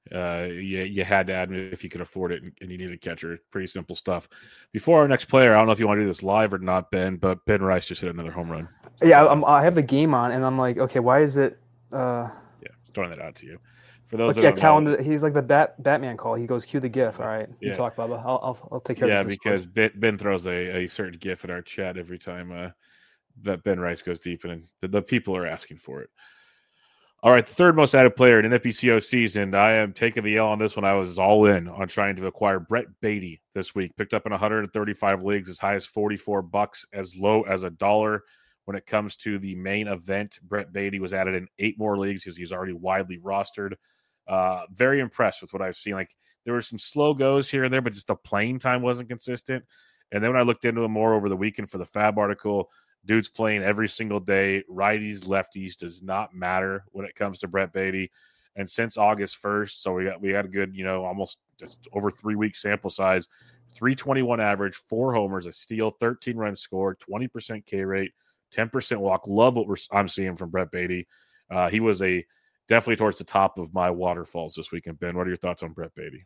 You had to add if you could afford it, and you need a catcher. Pretty simple stuff. Before our next player, I don't know if you want to do this live or not, Ben, but Ben Rice just hit another home run. Yeah, I have the game on, and I'm like, okay, why is it? Yeah, throwing that out to you. For those, calendar. He's like the Batman call. He goes, cue the GIF. All right, you talk, Bubba. I'll take care of it. Yeah, because Ben throws a certain GIF in our chat every time that Ben Rice goes deep, and the people are asking for it. All right, the third most added player in NFBCO season. I am taking the L on this one. I was all in on trying to acquire Brett Baty this week. Picked up in 135 leagues, as high as $44, as low as $1. When it comes to the main event, Brett Baty was added in 8 more leagues because he's already widely rostered. Very impressed with what I've seen. Like, there were some slow goes here and there, but just the playing time wasn't consistent. And then when I looked into him more over the weekend for the Fab article, dude's playing every single day. Righties, lefties does not matter when it comes to Brett Baty. And since August 1st, so we got a good, almost just over 3 week sample size, 321 average, 4 homers, a steal, 13 runs scored, 20% K rate, 10% walk. Love what I'm seeing from Brett Baty. He was definitely towards the top of my waterfalls this weekend. Ben, what are your thoughts on Brett Baty?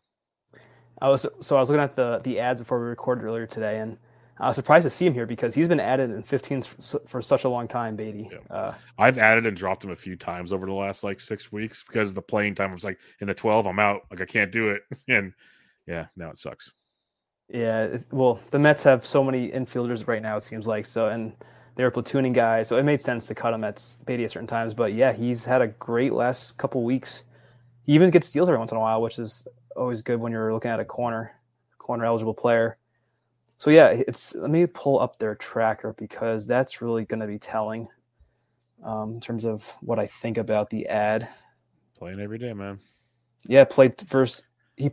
I was looking at the ads before we recorded earlier today, and I was surprised to see him here because he's been added in 15s for such a long time, Baty. Yeah. I've added and dropped him a few times over the last 6 weeks because the playing time was in the 12, I'm out. I can't do it. And yeah, now it sucks. Yeah. Well, the Mets have so many infielders right now, it seems like. So, and they were platooning guys. So it made sense to cut him at Baty at certain times. But yeah, he's had a great last couple weeks. He even gets steals every once in a while, which is always good when you're looking at a corner eligible player. So yeah, let me pull up their tracker because that's really going to be telling in terms of what I think about the ad. Playing every day, man. Yeah, he played versus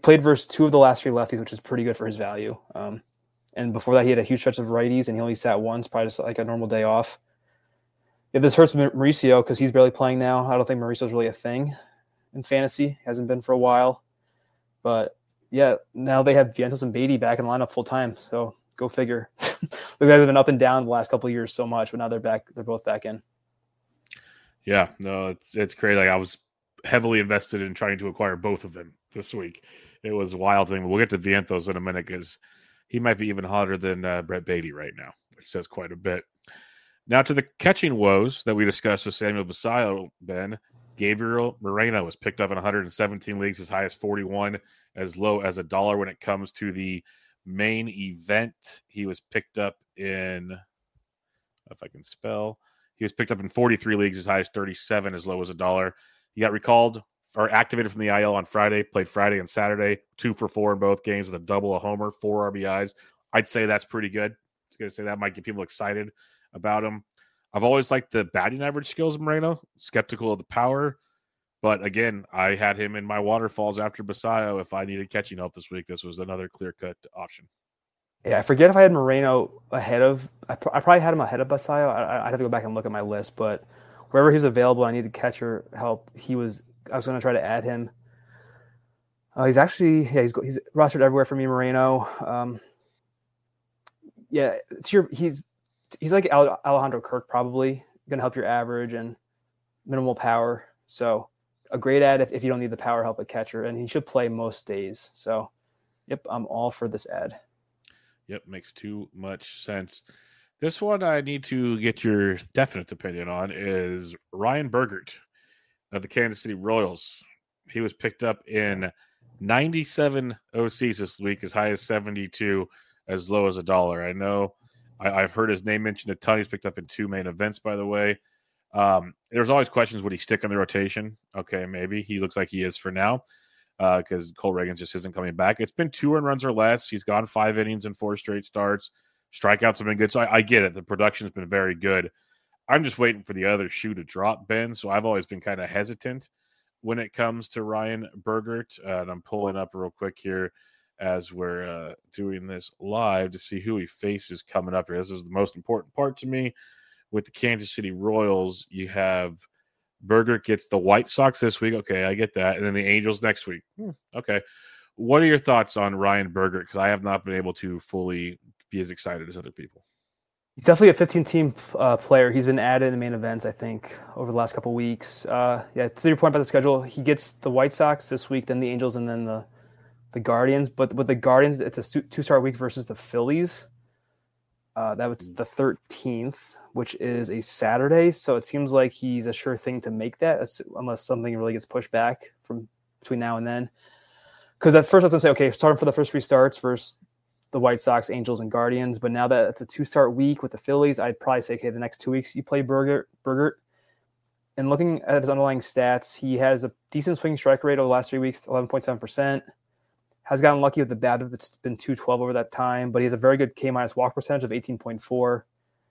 2 of the last 3 lefties, which is pretty good for his value. And before that, he had a huge stretch of righties, and he only sat once, probably just like a normal day off. Yeah, this hurts Mauricio because he's barely playing now. I don't think Mauricio's really a thing in fantasy. Hasn't been for a while. But yeah, now they have Vientos and Beatty back in the lineup full time. So go figure. Those guys have been up and down the last couple of years so much, but now they're back. They're both back in. Yeah, no, it's great. Like I was heavily invested in trying to acquire both of them this week. It was a wild thing. We'll get to Vientos in a minute because he might be even hotter than Brett Beatty right now, which says quite a bit. Now to the catching woes that we discussed with Samuel Basallo, Ben. Gabriel Moreno was picked up in 117 leagues, as high as 41, as low as $1 when it comes to the main event. He was picked up in, if I can spell, he was picked up in 43 leagues, as high as 37, as low as $1. He got recalled or activated from the IL on Friday, played Friday and Saturday, 2 for 4 in both games with a double, a homer, 4 RBIs. I'd say that's pretty good. I was going to say that might get people excited about him. I've always liked the batting average skills of Moreno, skeptical of the power. But again, I had him in my waterfalls after Basallo. If I needed catching help this week, this was another clear-cut option. Yeah, I forget if I had Moreno ahead of – I probably had him ahead of Basallo. I'd have to go back and look at my list. But wherever he was available, I needed catcher help. I was going to try to add him. He's actually – he's rostered everywhere for me, Moreno. He's like Alejandro Kirk, probably going to help your average and minimal power. So a great ad if you don't need the power help at catcher, and he should play most days. So, yep, I'm all for this ad. Yep, makes too much sense. This one I need to get your definite opinion on is Ryan Bergert of the Kansas City Royals. He was picked up in 97 OCs this week, as high as 72, as low as $1. I know I've heard his name mentioned a ton. He's picked up in 2 main events, by the way. There's always questions, would he stick in the rotation? Okay, maybe. He looks like he is for now because Cole Reagans just isn't coming back. It's been 2 earned runs or less. He's gone 5 innings in 4 straight starts. Strikeouts have been good. So I get it. The production's been very good. I'm just waiting for the other shoe to drop, Ben. So I've always been kind of hesitant when it comes to Ryan Bergert. And I'm pulling up real quick here as we're doing this live to see who he faces coming up here. This is the most important part to me. With the Kansas City Royals, you have Bergert gets the White Sox this week. Okay, I get that. And then the Angels next week. Okay. What are your thoughts on Ryan Bergert? Because I have not been able to fully be as excited as other people. He's definitely a 15-team player. He's been added in main events, I think, over the last couple of weeks. To your point about the schedule, he gets the White Sox this week, then the Angels, and then the Guardians. But with the Guardians, it's a 2-start week versus the Phillies. That was the 13th, which is a Saturday. So it seems like he's a sure thing to make that, unless something really gets pushed back from between now and then. Because at first I was going to say, okay, start him for the first 3 starts versus the White Sox, Angels, and Guardians. But now that it's a 2-start week with the Phillies, I'd probably say, okay, the next 2 weeks you play Bergert. And looking at his underlying stats, he has a decent swing strike rate over the last 3 weeks, 11.7%. Has gotten lucky with the BABIP. It's been 212 over that time, but he has a very good K-minus walk percentage of 18.4.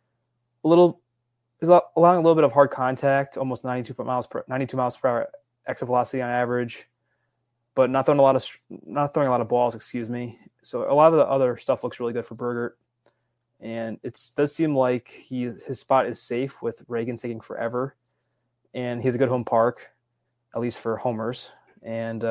Allowing a little bit of hard contact, almost 92 miles per hour exit velocity on average, but not throwing a lot of balls. Excuse me. So a lot of the other stuff looks really good for Bergert, and it does seem like his spot is safe with Reagan taking forever, and he has a good home park, at least for homers, and.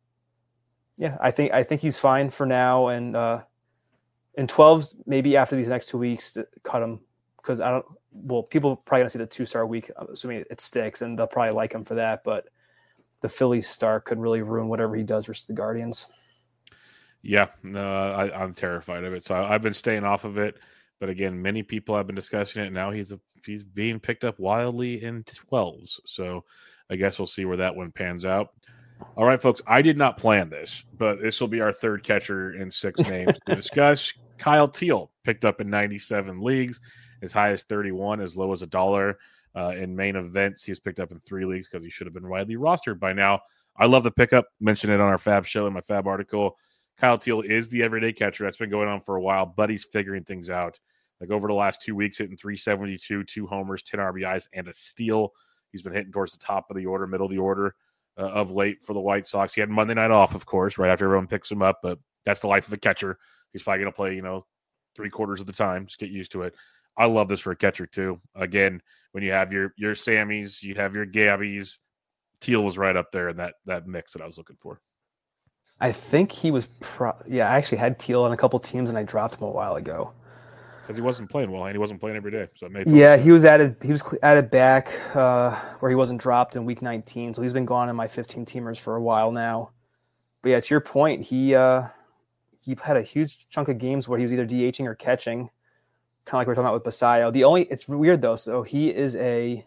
I think he's fine for now, and in 12s, maybe after these next 2 weeks, to cut him because people are probably gonna see the 2-star week, assuming it sticks, and they'll probably like him for that. But the Phillies start could really ruin whatever he does versus the Guardians. Yeah, no, I'm terrified of it, so I've been staying off of it. But again, many people have been discussing it. And now he's being picked up wildly in 12s, so I guess we'll see where that one pans out. All right, folks, I did not plan this, but this will be our third catcher in 6 names to discuss. Kyle Teel, picked up in 97 leagues, as high as 31, as low as $1. In main events, he was picked up in 3 leagues because he should have been widely rostered by now. I love the pickup. Mentioned it on our Fab show in my Fab article. Kyle Teel is the everyday catcher. That's been going on for a while, but he's figuring things out. Like over the last 2 weeks, hitting 372, 2 homers, 10 RBIs, and a steal. He's been hitting towards the top of the order, middle of the order. Of late for the White Sox. He had Monday night off, of course, right after everyone picks him up, but that's the life of a catcher. He's probably going to play, 3/4 of the time. Just get used to it. I love this for a catcher too. Again, when you have your Sammys, you have your Gabbies, Teal was right up there in that mix that I was looking for. I think he was I actually had Teal on a couple teams and I dropped him a while ago. Because he wasn't playing well and he wasn't playing every day. So it made sense. He was added back where he wasn't dropped in week 19. So he's been gone in my 15 teamers for a while now. But yeah, to your point, he had a huge chunk of games where he was either DHing or catching, kind of like we were talking about with Basayo. It's weird though. So he's a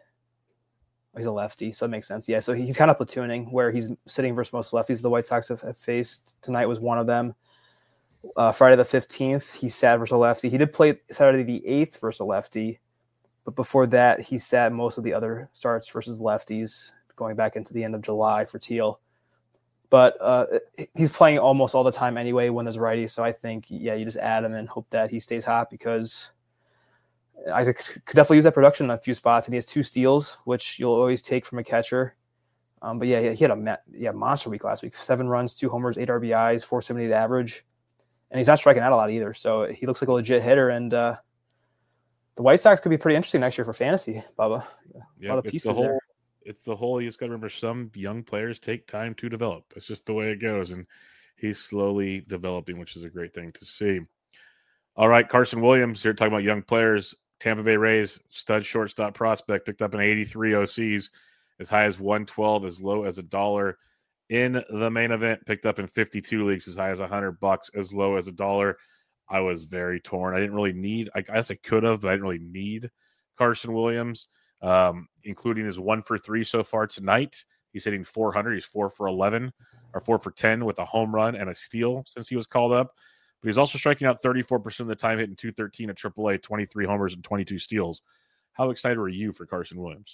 lefty, so it makes sense. Yeah, so he's kind of platooning where he's sitting versus most lefties the White Sox have faced. Tonight was one of them. Friday the 15th, he sat versus a lefty. He did play Saturday the 8th versus a lefty, but before that, he sat most of the other starts versus lefties going back into the end of July for Teal. But he's playing almost all the time anyway when there's righties, so I think, yeah, you just add him and hope that he stays hot because I could definitely use that production in a few spots, and he has 2 steals, which you'll always take from a catcher. But yeah, he had a monster week last week: 7 runs, 2 homers, 8 RBIs, 478 average, and he's not striking out a lot either. So he looks like a legit hitter, and the White Sox could be pretty interesting next year for fantasy, Bubba. A lot of pieces there. It's the whole. You just got to remember, some young players take time to develop. It's just the way it goes, and he's slowly developing, which is a great thing to see. All right, Carson Williams here talking about young players. Tampa Bay Rays stud shortstop prospect picked up an 83 OCs, as high as 112, as low as $1 in the main event. Picked up in 52 leagues, as high as $100, as low as $1. I was very torn. I didn't really need. I guess I could have, but I didn't really need Carson Williams, including his 1 for 3 so far tonight. He's hitting 400. He's 4 for 11 or 4 for 10 with a home run and a steal since he was called up. But he's also striking out 34% of the time, hitting 213 at AAA, 23 homers and 22 steals. How excited were you for Carson Williams?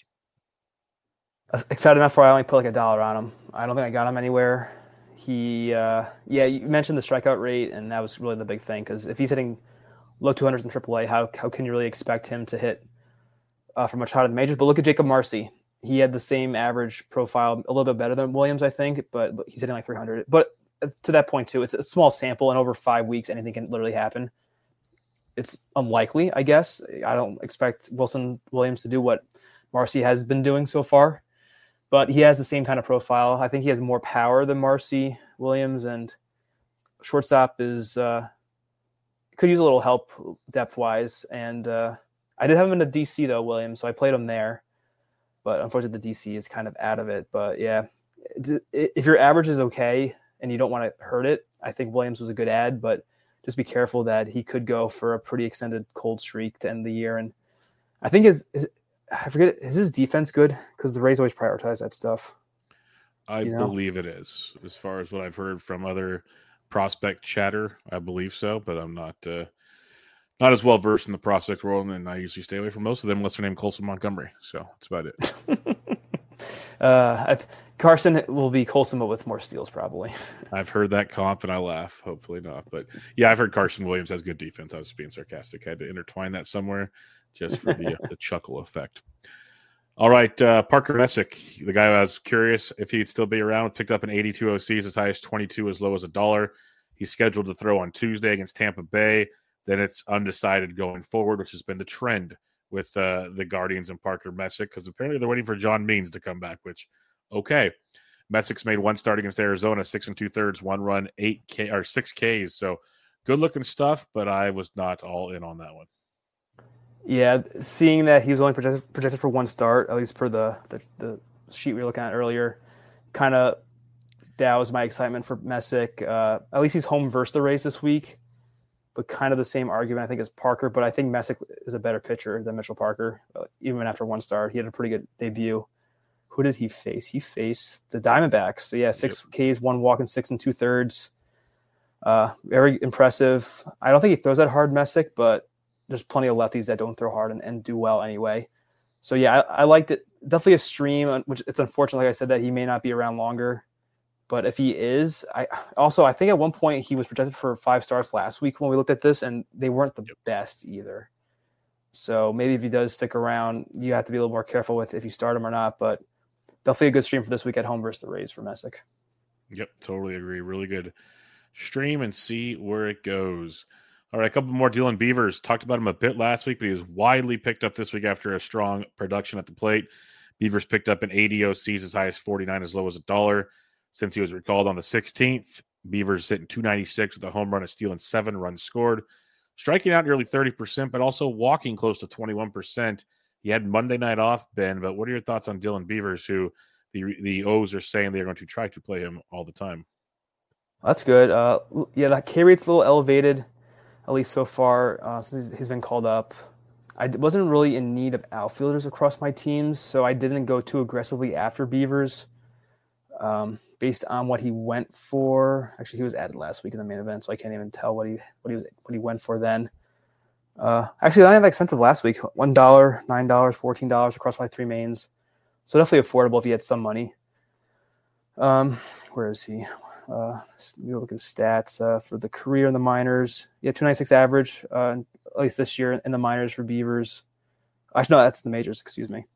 Excited enough where I only put like $1 on him. I don't think I got him anywhere. You mentioned the strikeout rate, and that was really the big thing, because if he's hitting low 200s in AAA, how can you really expect him to hit for much higher than the majors? But look at Jacob Marcy. He had the same average profile, a little bit better than Williams, I think, but he's hitting like 300. But to that point too, it's a small sample, and over 5 weeks, anything can literally happen. It's unlikely, I guess. I don't expect Williams to do what Marcy has been doing so far, but he has the same kind of profile. I think he has more power than Marcy Williams, and shortstop is could use a little help depth wise. And I did have him in the DC though, Williams, so I played him there, but unfortunately the DC is kind of out of it. But yeah, if your average is okay and you don't want to hurt it, I think Williams was a good ad, but just be careful that he could go for a pretty extended cold streak to end the year. And I think is his defense good? Because the Rays always prioritize that stuff. I believe it is. As far as what I've heard from other prospect chatter, I believe so, but I'm not as well versed in the prospect world, and I usually stay away from most of them unless they're named Colson Montgomery. So that's about it. Carson will be Colson, but with more steals probably. I've heard that comp, and I laugh. Hopefully not. But yeah, I've heard Carson Williams has good defense. I was being sarcastic. I had to intertwine that somewhere just for the chuckle effect. All right, Parker Messick, the guy I was curious if he'd still be around, picked up an 82 OCs, as high as 22, as low as $1. He's scheduled to throw on Tuesday against Tampa Bay. Then it's undecided going forward, which has been the trend with the Guardians and Parker Messick, because apparently they're waiting for John Means to come back, which, okay. Messick's made 1 start against Arizona, 6 2/3, 1 run, 6 Ks. So good looking stuff, but I was not all in on that one. Yeah, seeing that he was only projected for 1 start, at least per the sheet we were looking at earlier, kind of doused my excitement for Messick. At least he's home versus the Rays this week, but kind of the same argument, I think, as Parker. But I think Messick is a better pitcher than Mitchell Parker, even after 1 start. He had a pretty good debut. Who did he face? He faced the Diamondbacks. So, yeah, 6 Ks, 1 walk, and 6 2/3. Very impressive. I don't think he throws that hard, Messick, but there's plenty of lefties that don't throw hard and do well anyway. So, yeah, I liked it. Definitely a stream, which it's unfortunate, like I said, that he may not be around longer. But if he is, I think at one point he was projected for 5 starts last week when we looked at this, and they weren't the best either. So maybe if he does stick around, you have to be a little more careful with if you start him or not. But definitely a good stream for this week at home versus the Rays for Messick. Yep, totally agree. Really good stream and see where it goes. All right, a couple more. Dylan Beavers. Talked about him a bit last week, but he was widely picked up this week after a strong production at the plate. Beavers picked up an 80 OCs as high as 49, as low as $1. Since he was recalled on the 16th, Beavers hitting 296 with a home run, a steal, and 7 runs scored. Striking out nearly 30%, but also walking close to 21%. He had Monday night off, Ben, but what are your thoughts on Dylan Beavers, who the O's are saying they're going to try to play him all the time? That's good. Yeah, that K rate's a little elevated, at least so far, since he's been called up. I wasn't really in need of outfielders across my teams, so I didn't go too aggressively after Beavers based on what he went for. Actually, he was added last week in the main event, so I can't even tell what he went for then. Actually, I didn't have that expensive last week. $1, $9, $14 across my 3 mains. So definitely affordable if you had some money. Where is he? You're looking stats for the career in the minors. Yeah, 296 average, at least this year in the minors for Beavers. Actually, no, that's the majors. Excuse me.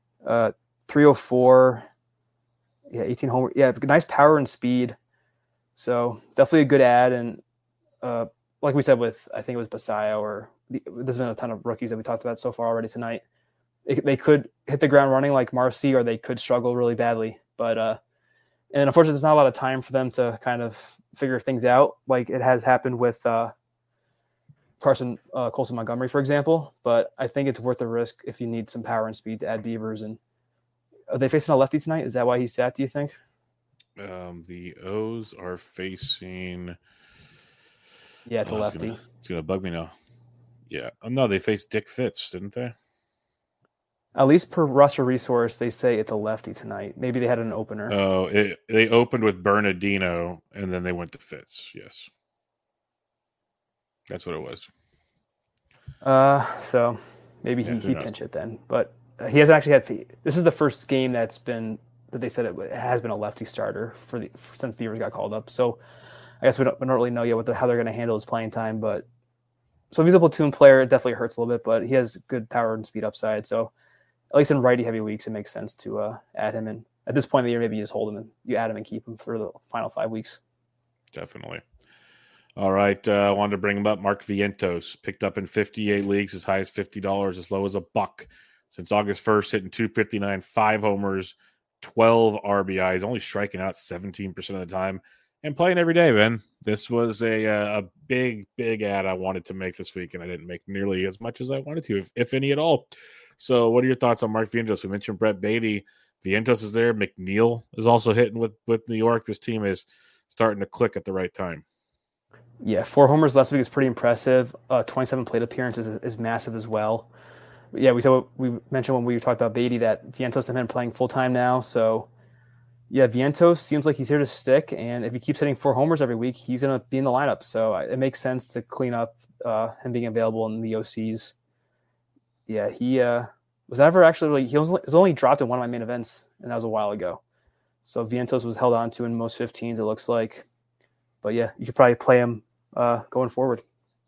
304. Yeah, 18 homer. Yeah, nice power and speed. So definitely a good ad. And like we said I think it was Basayo, or there's been a ton of rookies that we talked about so far already tonight. They could hit the ground running like Marcy, or they could struggle really badly. But and unfortunately, there's not a lot of time for them to kind of figure things out, like it has happened with Colson Montgomery, for example. But I think it's worth the risk if you need some power and speed to add Beavers. And are they facing a lefty tonight? Is that why he's sat, do you think? The O's are facing... Yeah, it's a lefty. It's going to bug me now. Yeah. Oh, no, they faced Dick Fitz, didn't they? At least per Russia Resource, they say it's a lefty tonight. Maybe they had an opener. Oh, they opened with Bernardino, and then they went to Fitz. Yes. That's what it was. So maybe he pinch it then. But he hasn't actually had... This is the first game that they said it has been a lefty starter since Beavers got called up. So I guess we don't really know yet how they're going to handle his playing time. But so if he's a platoon player, it definitely hurts a little bit. But he has good power and speed upside. So at least in righty heavy weeks, it makes sense to add him. And at this point in the year, maybe you just hold him and you add him and keep him for the final 5 weeks. Definitely. All right. I wanted to bring him up. Mark Vientos picked up in 58 leagues, as high as $50, as low as $1. Since August 1st, hitting 259, 5 homers, 12 RBIs, only striking out 17% of the time, and playing every day, Ben. This was a big, big ad I wanted to make this week, and I didn't make nearly as much as I wanted to, if any at all. So what are your thoughts on Mark Vientos? We mentioned Brett Beatty. Vientos is there. McNeil is also hitting with New York. This team is starting to click at the right time. Yeah, 4 homers last week is pretty impressive. 27 plate appearances is massive as well. Yeah, we mentioned when we talked about Beatty that Vientos has been playing full-time now. So, yeah, Vientos seems like he's here to stick. And if he keeps hitting 4 homers every week, he's going to be in the lineup. So it makes sense to clean up him being available in the OCs. Yeah, he was never actually he was only dropped in one of my main events, and that was a while ago. So Vientos was held on to in most 15s, it looks like. But yeah, you could probably play him going forward.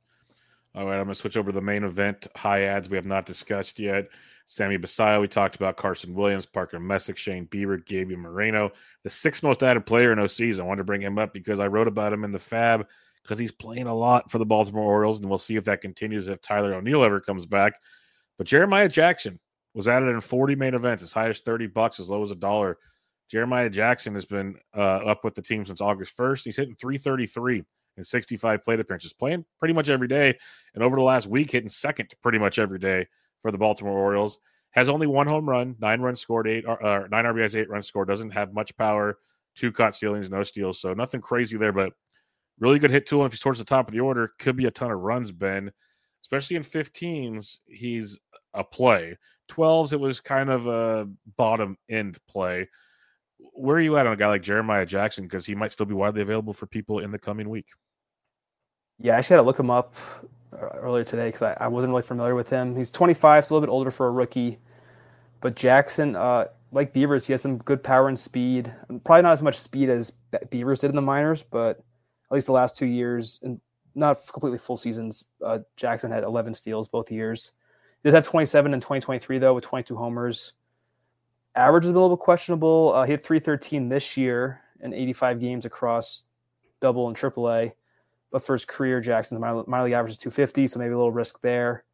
All right, I'm going to switch over to the main event. High ads we have not discussed yet. Sammy Basayo, we talked about Carson Williams, Parker Messick, Shane Bieber, Gabriel Moreno. The 6th most added player in OCs. I wanted to bring him up because I wrote about him in the Fab because he's playing a lot for the Baltimore Orioles, and we'll see if that continues if Tyler O'Neill ever comes back. But Jeremiah Jackson was added in 40 main events, as high as $30, as low as $1. Jeremiah Jackson has been up with the team since August 1st. He's hitting 333 and 65 plate appearances, playing pretty much every day. And over the last week, hitting second pretty much every day for the Baltimore Orioles. Has only 1 home run, 9 runs scored, 9 RBIs, 8 runs scored. Doesn't have much power, 2 caught stealings, no steals. So nothing crazy there, but really good hit tool. And if he's towards the top of the order, could be a ton of runs, Ben. Especially in 15s, he's a play. 12s, it was kind of a bottom end play. Where are you at on a guy like Jeremiah Jackson? Because he might still be widely available for people in the coming week. Yeah, I actually had to look him up earlier today because I wasn't really familiar with him. He's 25, so a little bit older for a rookie. But Jackson, like Beavers, he has some good power and speed. Probably not as much speed as Beavers did in the minors, but at least the last 2 years, and not completely full seasons, Jackson had 11 steals both years. He did have 27 in 2023, though, with 22 homers. Average is a little bit questionable. He had 313 this year in 85 games across double and triple A. But for his career, Jackson's minor league average is 250, so maybe a little risk there.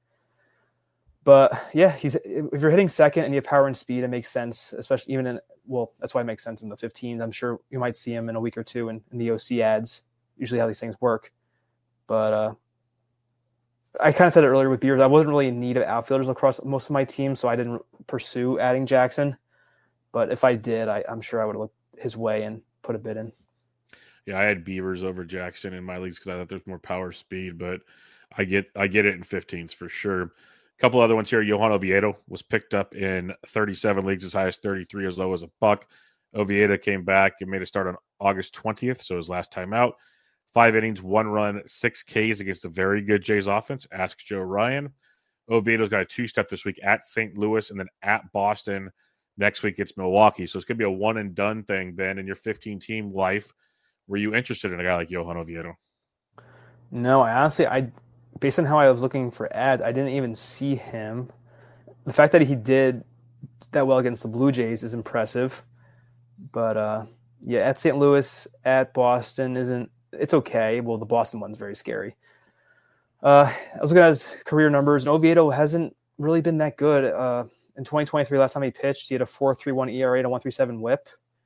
But yeah, if you're hitting second and you have power and speed, it makes sense, especially that's why it makes sense in the 15s. I'm sure you might see him in a week or two in the OC ads, usually how these things work. But I kind of said it earlier with Beers. I wasn't really in need of outfielders across most of my team, so I didn't pursue adding Jackson. But if I did, I'm sure I would have looked his way and put a bid in. Yeah, I had Beavers over Jackson in my leagues because I thought there's more power speed, but I get it in 15s for sure. A couple other ones here. Johan Oviedo was picked up in 37 leagues, as high as 33, as low as $1. Oviedo came back and made a start on August 20th, so his last time out. 5 innings, 1 run, 6 Ks against a very good Jays offense. Ask Joe Ryan. Oviedo's got a 2-step this week at St. Louis and then at Boston. Next week it's Milwaukee. So it's going to be a one-and-done thing, Ben, in your 15-team life. Were you interested in a guy like Johan Oviedo? No, based on how I was looking for ads, I didn't even see him. The fact that he did that well against the Blue Jays is impressive. But yeah, at St. Louis, at Boston it's okay. Well, the Boston one's very scary. I was looking at his career numbers, and Oviedo hasn't really been that good. In 2023, last time he pitched, he had a 4.31 ERA and a 1.37 WHIP.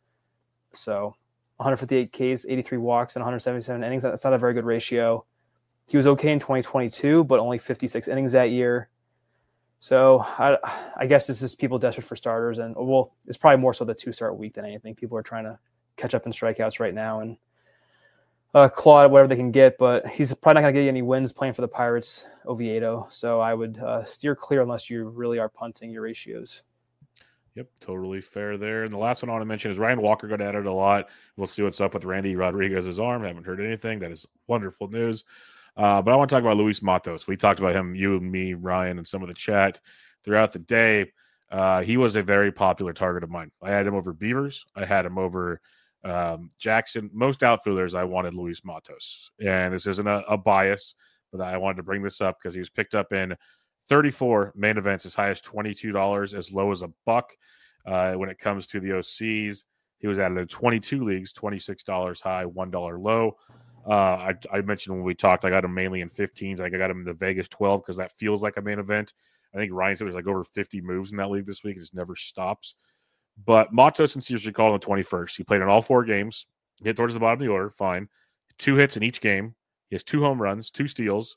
So 158 Ks, 83 walks, and 177 innings. That's not a very good ratio. He was okay in 2022, but only 56 innings that year. So I guess it's just people desperate for starters. And, well, it's probably more so the 2-start week than anything. People are trying to catch up in strikeouts right now and claw at whatever they can get. But he's probably not going to get any wins playing for the Pirates, Oviedo. So I would steer clear unless you really are punting your ratios. Yep, totally fair there. And the last one I want to mention is Ryan Walker got added a lot. We'll see what's up with Randy Rodriguez's arm. Haven't heard anything. That is wonderful news. But I want to talk about Luis Matos. We talked about him, you and me, Ryan, and some of the chat throughout the day. He was a very popular target of mine. I had him over Beavers. I had him over Jackson. Most outfielders, I wanted Luis Matos. And this isn't a bias, but I wanted to bring this up because he was picked up in 34 main events, as high as $22, as low as $1. When it comes to the OCs, he was added in 22 leagues, $26 high, $1 low. I mentioned when we talked, I got him mainly in 15s. I got him in the Vegas 12 because that feels like a main event. I think Ryan said there's like over 50 moves in that league this week. It just never stops. But Matos, since he was recalled on the 21st, he played in all 4 games, hit towards the bottom of the order, fine. 2 hits in each game. He has 2 home runs, 2 steals,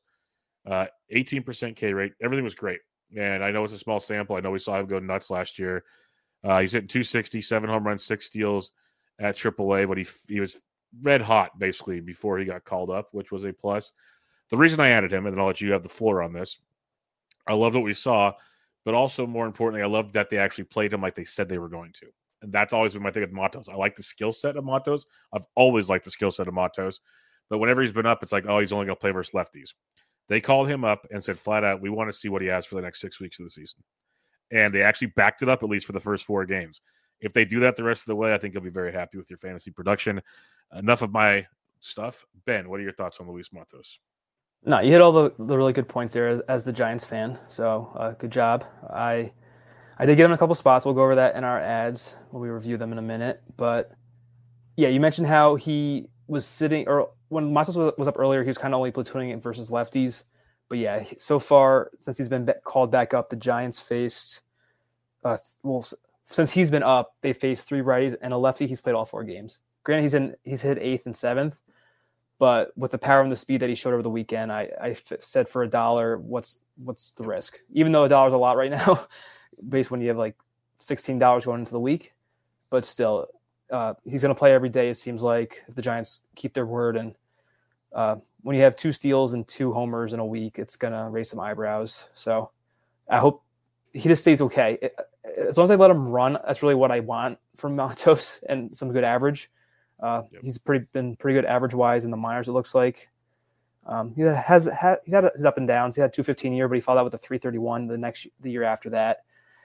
18% K rate. Everything was great. And I know it's a small sample. I know we saw him go nuts last year. He's hitting 260, 7 home runs, 6 steals at AAA, but he was red hot basically before he got called up, which was a plus. The reason I added him, and then I'll let you have the floor on this, I loved what we saw, but also more importantly, I loved that they actually played him like they said they were going to. And that's always been my thing with Matos. I like the skill set of Matos. I've always liked the skill set of Matos. But whenever he's been up, it's like, oh, he's only going to play versus lefties. They called him up and said flat out, we want to see what he has for the next 6 weeks of the season. And they actually backed it up at least for the first 4 games. If they do that the rest of the way, I think you'll be very happy with your fantasy production. Enough of my stuff. Ben, what are your thoughts on Luis Matos? No, you hit all the really good points there as the Giants fan. So good job. I did get him in a couple spots. We'll go over that in our ads when we review them in a minute. But yeah, you mentioned how he was sitting, or when Matos was up earlier, he was kind of only platooning it versus lefties. But yeah, so far, since he's been called back up, the Giants faced, since he's been up, they faced 3 righties and a lefty. He's played all 4 games. Granted, he's hit 8th and 7th, but with the power and the speed that he showed over the weekend, I said for $1, what's the risk? Even though $1 is a lot right now, based when you have like $16 going into the week, but still, he's going to play every day. It seems like if the Giants keep their word, and when you have 2 steals and 2 homers in a week, it's going to raise some eyebrows. So I hope he just stays okay. As long as I let him run, that's really what I want from Matos, and some good average. He's been pretty good average wise in the minors. It looks like he's had his up and downs. He had 215 a year, but he followed that with a 331 the year after that,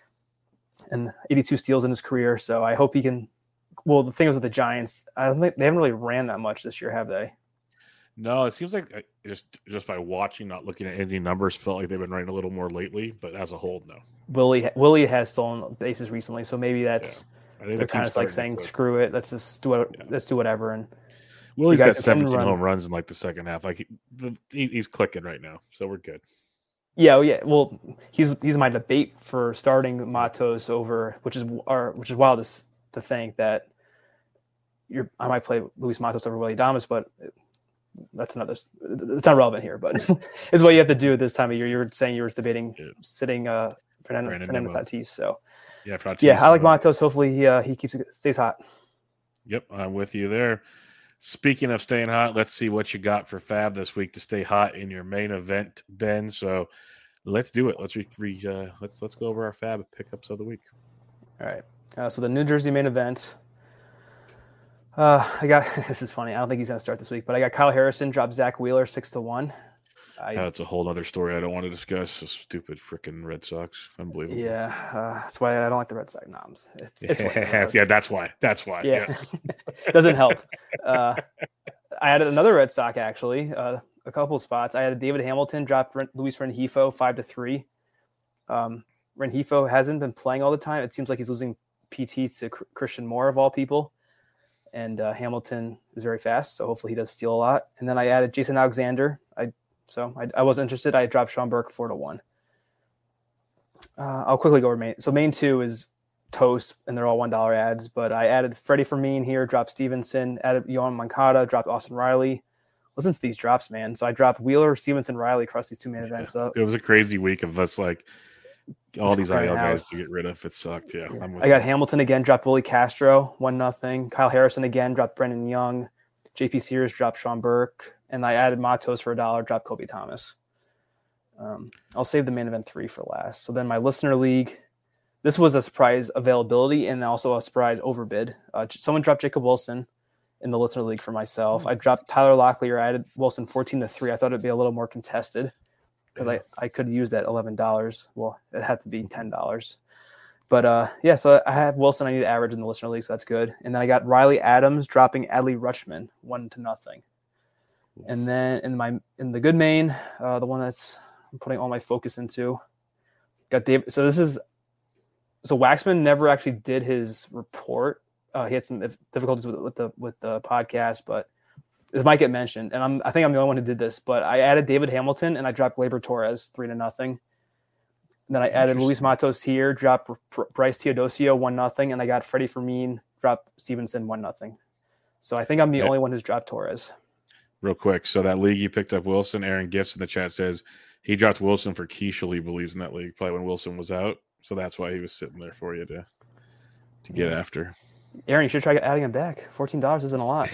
and 82 steals in his career. So I hope he can. Well, the thing is with the Giants, I don't think they haven't really ran that much this year, have they? No, it seems like just by watching, not looking at any numbers, felt like they've been running a little more lately. But as a whole, no. Willie has stolen bases recently, so maybe that's. Yeah. They're kind of like saying, "Screw it, let's just do it. Let's do whatever." And Willie's guys got who can 17 run. home runs in like the second half. Like he's clicking right now, so we're good. Yeah, well, he's my debate for starting Matos over, which is wild to think that I might play Luis Matos over Willie Adames, but it's not relevant here. But it's what you have to do at this time of year. You were saying you were debating sitting Fernando Tatis. So I like Matos. Hopefully he stays hot. Yep, I'm with you there. Speaking of staying hot, let's see what you got for Fab this week to stay hot in your main event, Ben. So let's do it. Let's let's go over our Fab pickups of the week. All right. So the New Jersey main event. I got this is funny. I don't think he's going to start this week, but I got Kyle Harrison drop Zach Wheeler 6-1. That's a whole other story I don't want to discuss. The stupid freaking Red Sox, unbelievable. Yeah, that's why I don't like the Red Sox noms. Yeah, that's why. Yeah, it doesn't help. I added another Red Sox actually. A couple of spots. I had David Hamilton drop Luis Rengifo 5-3. Rengifo hasn't been playing all the time. It seems like he's losing PT to Christian Moore of all people. And Hamilton is very fast, so hopefully he does steal a lot. And then I added Jason Alexander. I wasn't interested. I dropped Sean Burke 4-1. I'll quickly go over main. So main 2 is toast, and they're all $1 ads. But I added Freddie Fermin here, dropped Stevenson, added Yohan Moncada, dropped Austin Riley. Listen to these drops, man. So I dropped Wheeler, Stevenson, Riley across these 2 main events. It was a crazy week of us like all these IL guys to get rid of. It sucked. Yeah. I got Hamilton again, dropped Willie Castro 1-0. Kyle Harrison again, dropped Brendan Young. JP Sears dropped Sean Burke. And I added Matos for $1, dropped Kobe Thomas. I'll save the main event 3 for last. So then my listener league, this was a surprise availability and also a surprise overbid. Someone dropped Jacob Wilson in the listener league for myself. I dropped Tyler Locklear. I added Wilson 14-3. I thought it'd be a little more contested because I could use that $11. Well, it had to be $10. But so I have Wilson. I need to average in the listener league, so that's good. And then I got Riley Adams dropping Adley Rutschman 1-0. And then in the good main, the one I'm putting all my focus into, got Dave. So Waxman never actually did his report. He had some difficulties with the podcast, but this might get mentioned. And I think I'm the only one who did this. But I added David Hamilton and I dropped Gleyber Torres 3-0. And then I added Luis Matos here, dropped Bryce Teodosio 1-0, and I got Freddie Fermin, dropped Stevenson 1-0. So I think I'm the only one who's dropped Torres. Real quick, so that league you picked up Wilson, Aaron Gifts in the chat says he dropped Wilson for Keishel, he believes, in that league, probably when Wilson was out. So that's why he was sitting there for you to get after. Aaron, you should try adding him back. $14 isn't a lot.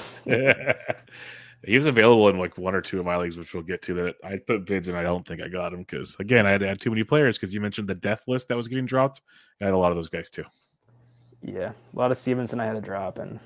He was available in like 1 or 2 of my leagues, which we'll get to. That I put bids and I don't think I got him because, again, I had to add too many players because you mentioned the death list that was getting dropped. I had a lot of those guys too. Yeah, a lot of Stevenson I had to drop. And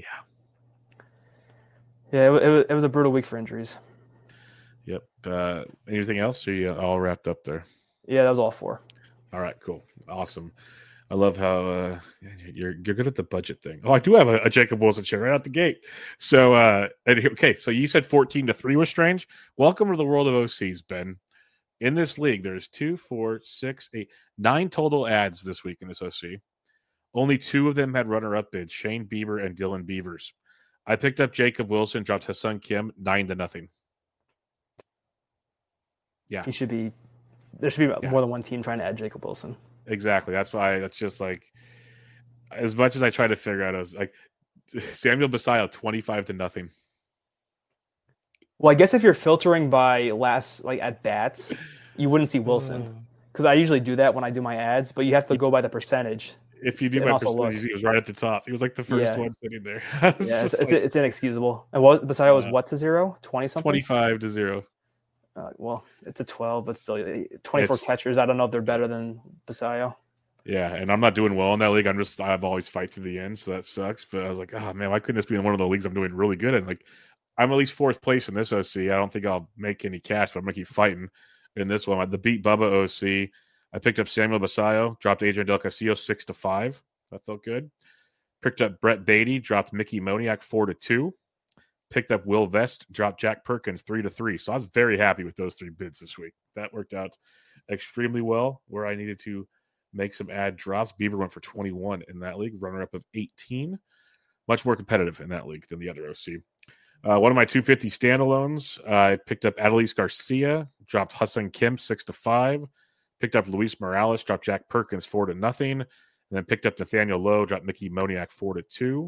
it was a brutal week for injuries. Yep. Anything else? Or are you all wrapped up there? Yeah, that was all 4. All right, cool. Awesome. I love how you're good at the budget thing. Oh, I do have a Jacob Wilson share right out the gate. So, so you said 14-3 was strange. Welcome to the world of OCs, Ben. In this league, there's 2, 4, 6, 8, 9 total ads this week in this OC. Only 2 of them had runner-up bids, Shane Bieber and Dylan Beavers. I picked up Jacob Wilson, dropped Ha-Seong Kim 9-0. Yeah. There should be more than one team trying to add Jacob Wilson. Exactly. That's just like, as much as I try to figure out, I was like, Samuel Basallo 25-0. Well, I guess if you're filtering by at bats, you wouldn't see Wilson because I usually do that when I do my ads, but you have to go by the percentage. If you do my percentage, he was right at the top. He was like the first one sitting there. It's inexcusable. And Basallo was what to 0? 20-something? 25-0. Well, it's a 12, but still 24 catchers. I don't know if they're better than Basallo. Yeah, and I'm not doing well in that league. I've always fight to the end, so that sucks. But I was like, oh man, why couldn't this be in one of the leagues I'm doing really good in? Like, I'm at least 4th place in this OC. I don't think I'll make any cash, but I'm gonna keep fighting in this one. The Beat Bubba OC. I picked up Samuel Basallo, dropped Adrian Del Castillo 6-5. That felt good. Picked up Brett Beatty, dropped Mickey Moniak 4-2. Picked up Will Vest, dropped Jack Perkins 3-3. So I was very happy with those 3 bids this week. That worked out extremely well where I needed to make some ad drops. Bieber went for 21 in that league, runner-up of 18. Much more competitive in that league than the other OC. One of my 250 standalones, I picked up Adelise Garcia, dropped Hassan Kim 6-5, picked up Luis Morales, dropped Jack Perkins 4-0, and then picked up Nathaniel Lowe, dropped Mickey Moniak 4-2.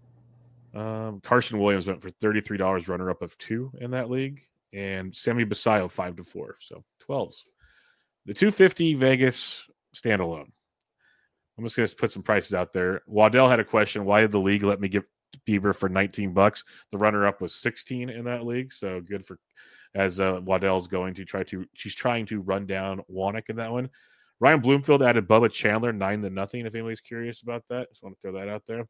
Carson Williams went for $33, runner-up of 2 in that league, and Sammy Basayo 5-4, so 12s. The 250 Vegas standalone. I'm just going to put some prices out there. Waddell had a question: why did the league let me get Bieber for $19? The runner-up was 16 in that league, so good for as Waddell's going to she's trying to run down Wannick in that one. Ryan Bloomfield added Bubba Chandler 9-0. If anybody's curious about that, just want to throw that out there.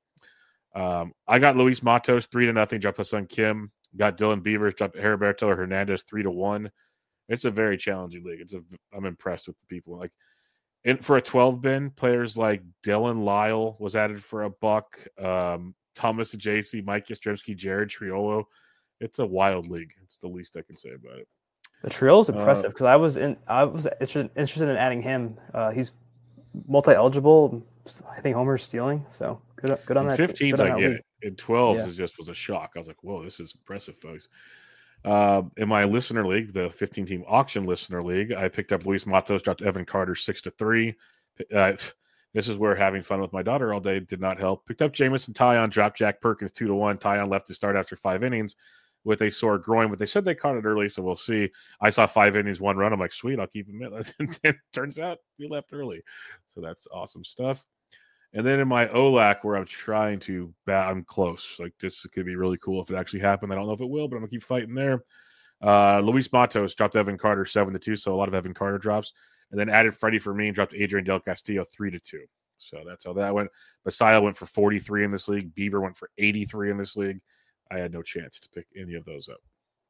I got Luis Matos 3-0. Dropped Hassan Kim. Got Dylan Beavers. Dropped Heriberto Hernandez 3-1. It's a very challenging league. I'm impressed with the people. Like for a 12 bin, players like Dylan Lyle was added for $1. Thomas JC, Mike Yastrzemski, Jared Triolo. It's a wild league. It's the least I can say about it. The Triolo is impressive because I was interested in adding him. He's multi-eligible. I think Homer's stealing, so good on that. 15s, I get it. In 12s, was a shock. I was like, whoa, this is impressive, folks. In my listener league, the 15-team auction listener league, I picked up Luis Matos, dropped Evan Carter 6-3. This is where having fun with my daughter all day did not help. Picked up Jamison Tyon, dropped Jack Perkins 2-1. Tyon left to start after 5 innings with a sore groin, but they said they caught it early, so we'll see. I saw 5 innings, 1 run. I'm like, sweet, I'll keep him in. Turns out he left early, so that's awesome stuff. And then in my OLAC, where I'm trying to I'm close. Like, this could be really cool if it actually happened. I don't know if it will, but I'm going to keep fighting there. Luis Matos dropped Evan Carter 7-2, so a lot of Evan Carter drops. And then added Freddie Fermin, dropped Adrian Del Castillo 3-2. So that's how that went. Basayo went for 43 in this league. Bieber went for 83 in this league. I had no chance to pick any of those up.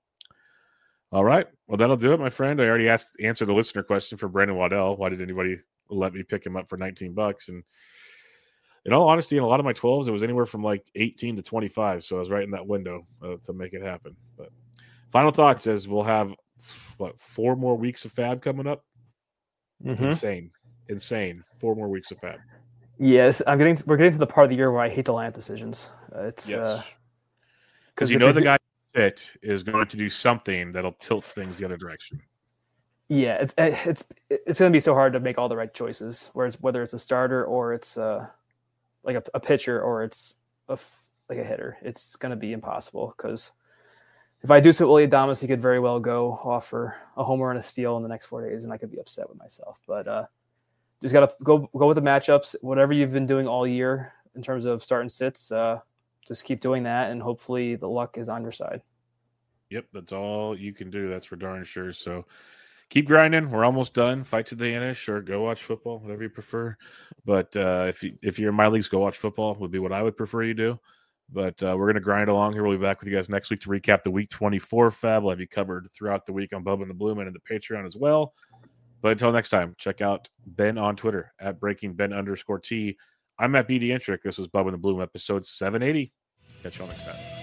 All right. Well, that'll do it, my friend. I already answered the listener question for Brandon Waddell. Why did anybody let me pick him up for $19? And in all honesty, in a lot of my 12s, it was anywhere from like 18 to 25. So I was right in that window to make it happen. But final thoughts is we'll have, 4 more weeks of Fab coming up? Mm-hmm. Insane. 4 more weeks of Fab. Yes, we're getting to the part of the year where I hate the lineup decisions. It's because the guy fit is going to do something that'll tilt things the other direction. Yeah, it's going to be so hard to make all the right choices. Whether it's a starter or it's like a pitcher or it's like a hitter, it's going to be impossible. Because if I do so, Willie Adames, he could very well go off for a homer and a steal in the next 4 days, and I could be upset with myself. But just got to go with the matchups. Whatever you've been doing all year in terms of start and sits, just keep doing that, and hopefully the luck is on your side. Yep, that's all you can do. That's for darn sure. So keep grinding. We're almost done. Fight to the finish, or go watch football, whatever you prefer. But if you're in my leagues, go watch football would be what I would prefer you do. But we're going to grind along here. We'll be back with you guys next week to recap the Week 24 Fab. We'll have you covered throughout the week on Bubba and the Blue Man and the Patreon as well. But until next time, check out Ben on Twitter at BreakingBen_T. I'm at BD Intric. This was Bubba and the Bloom, episode 780. Catch y'all next time.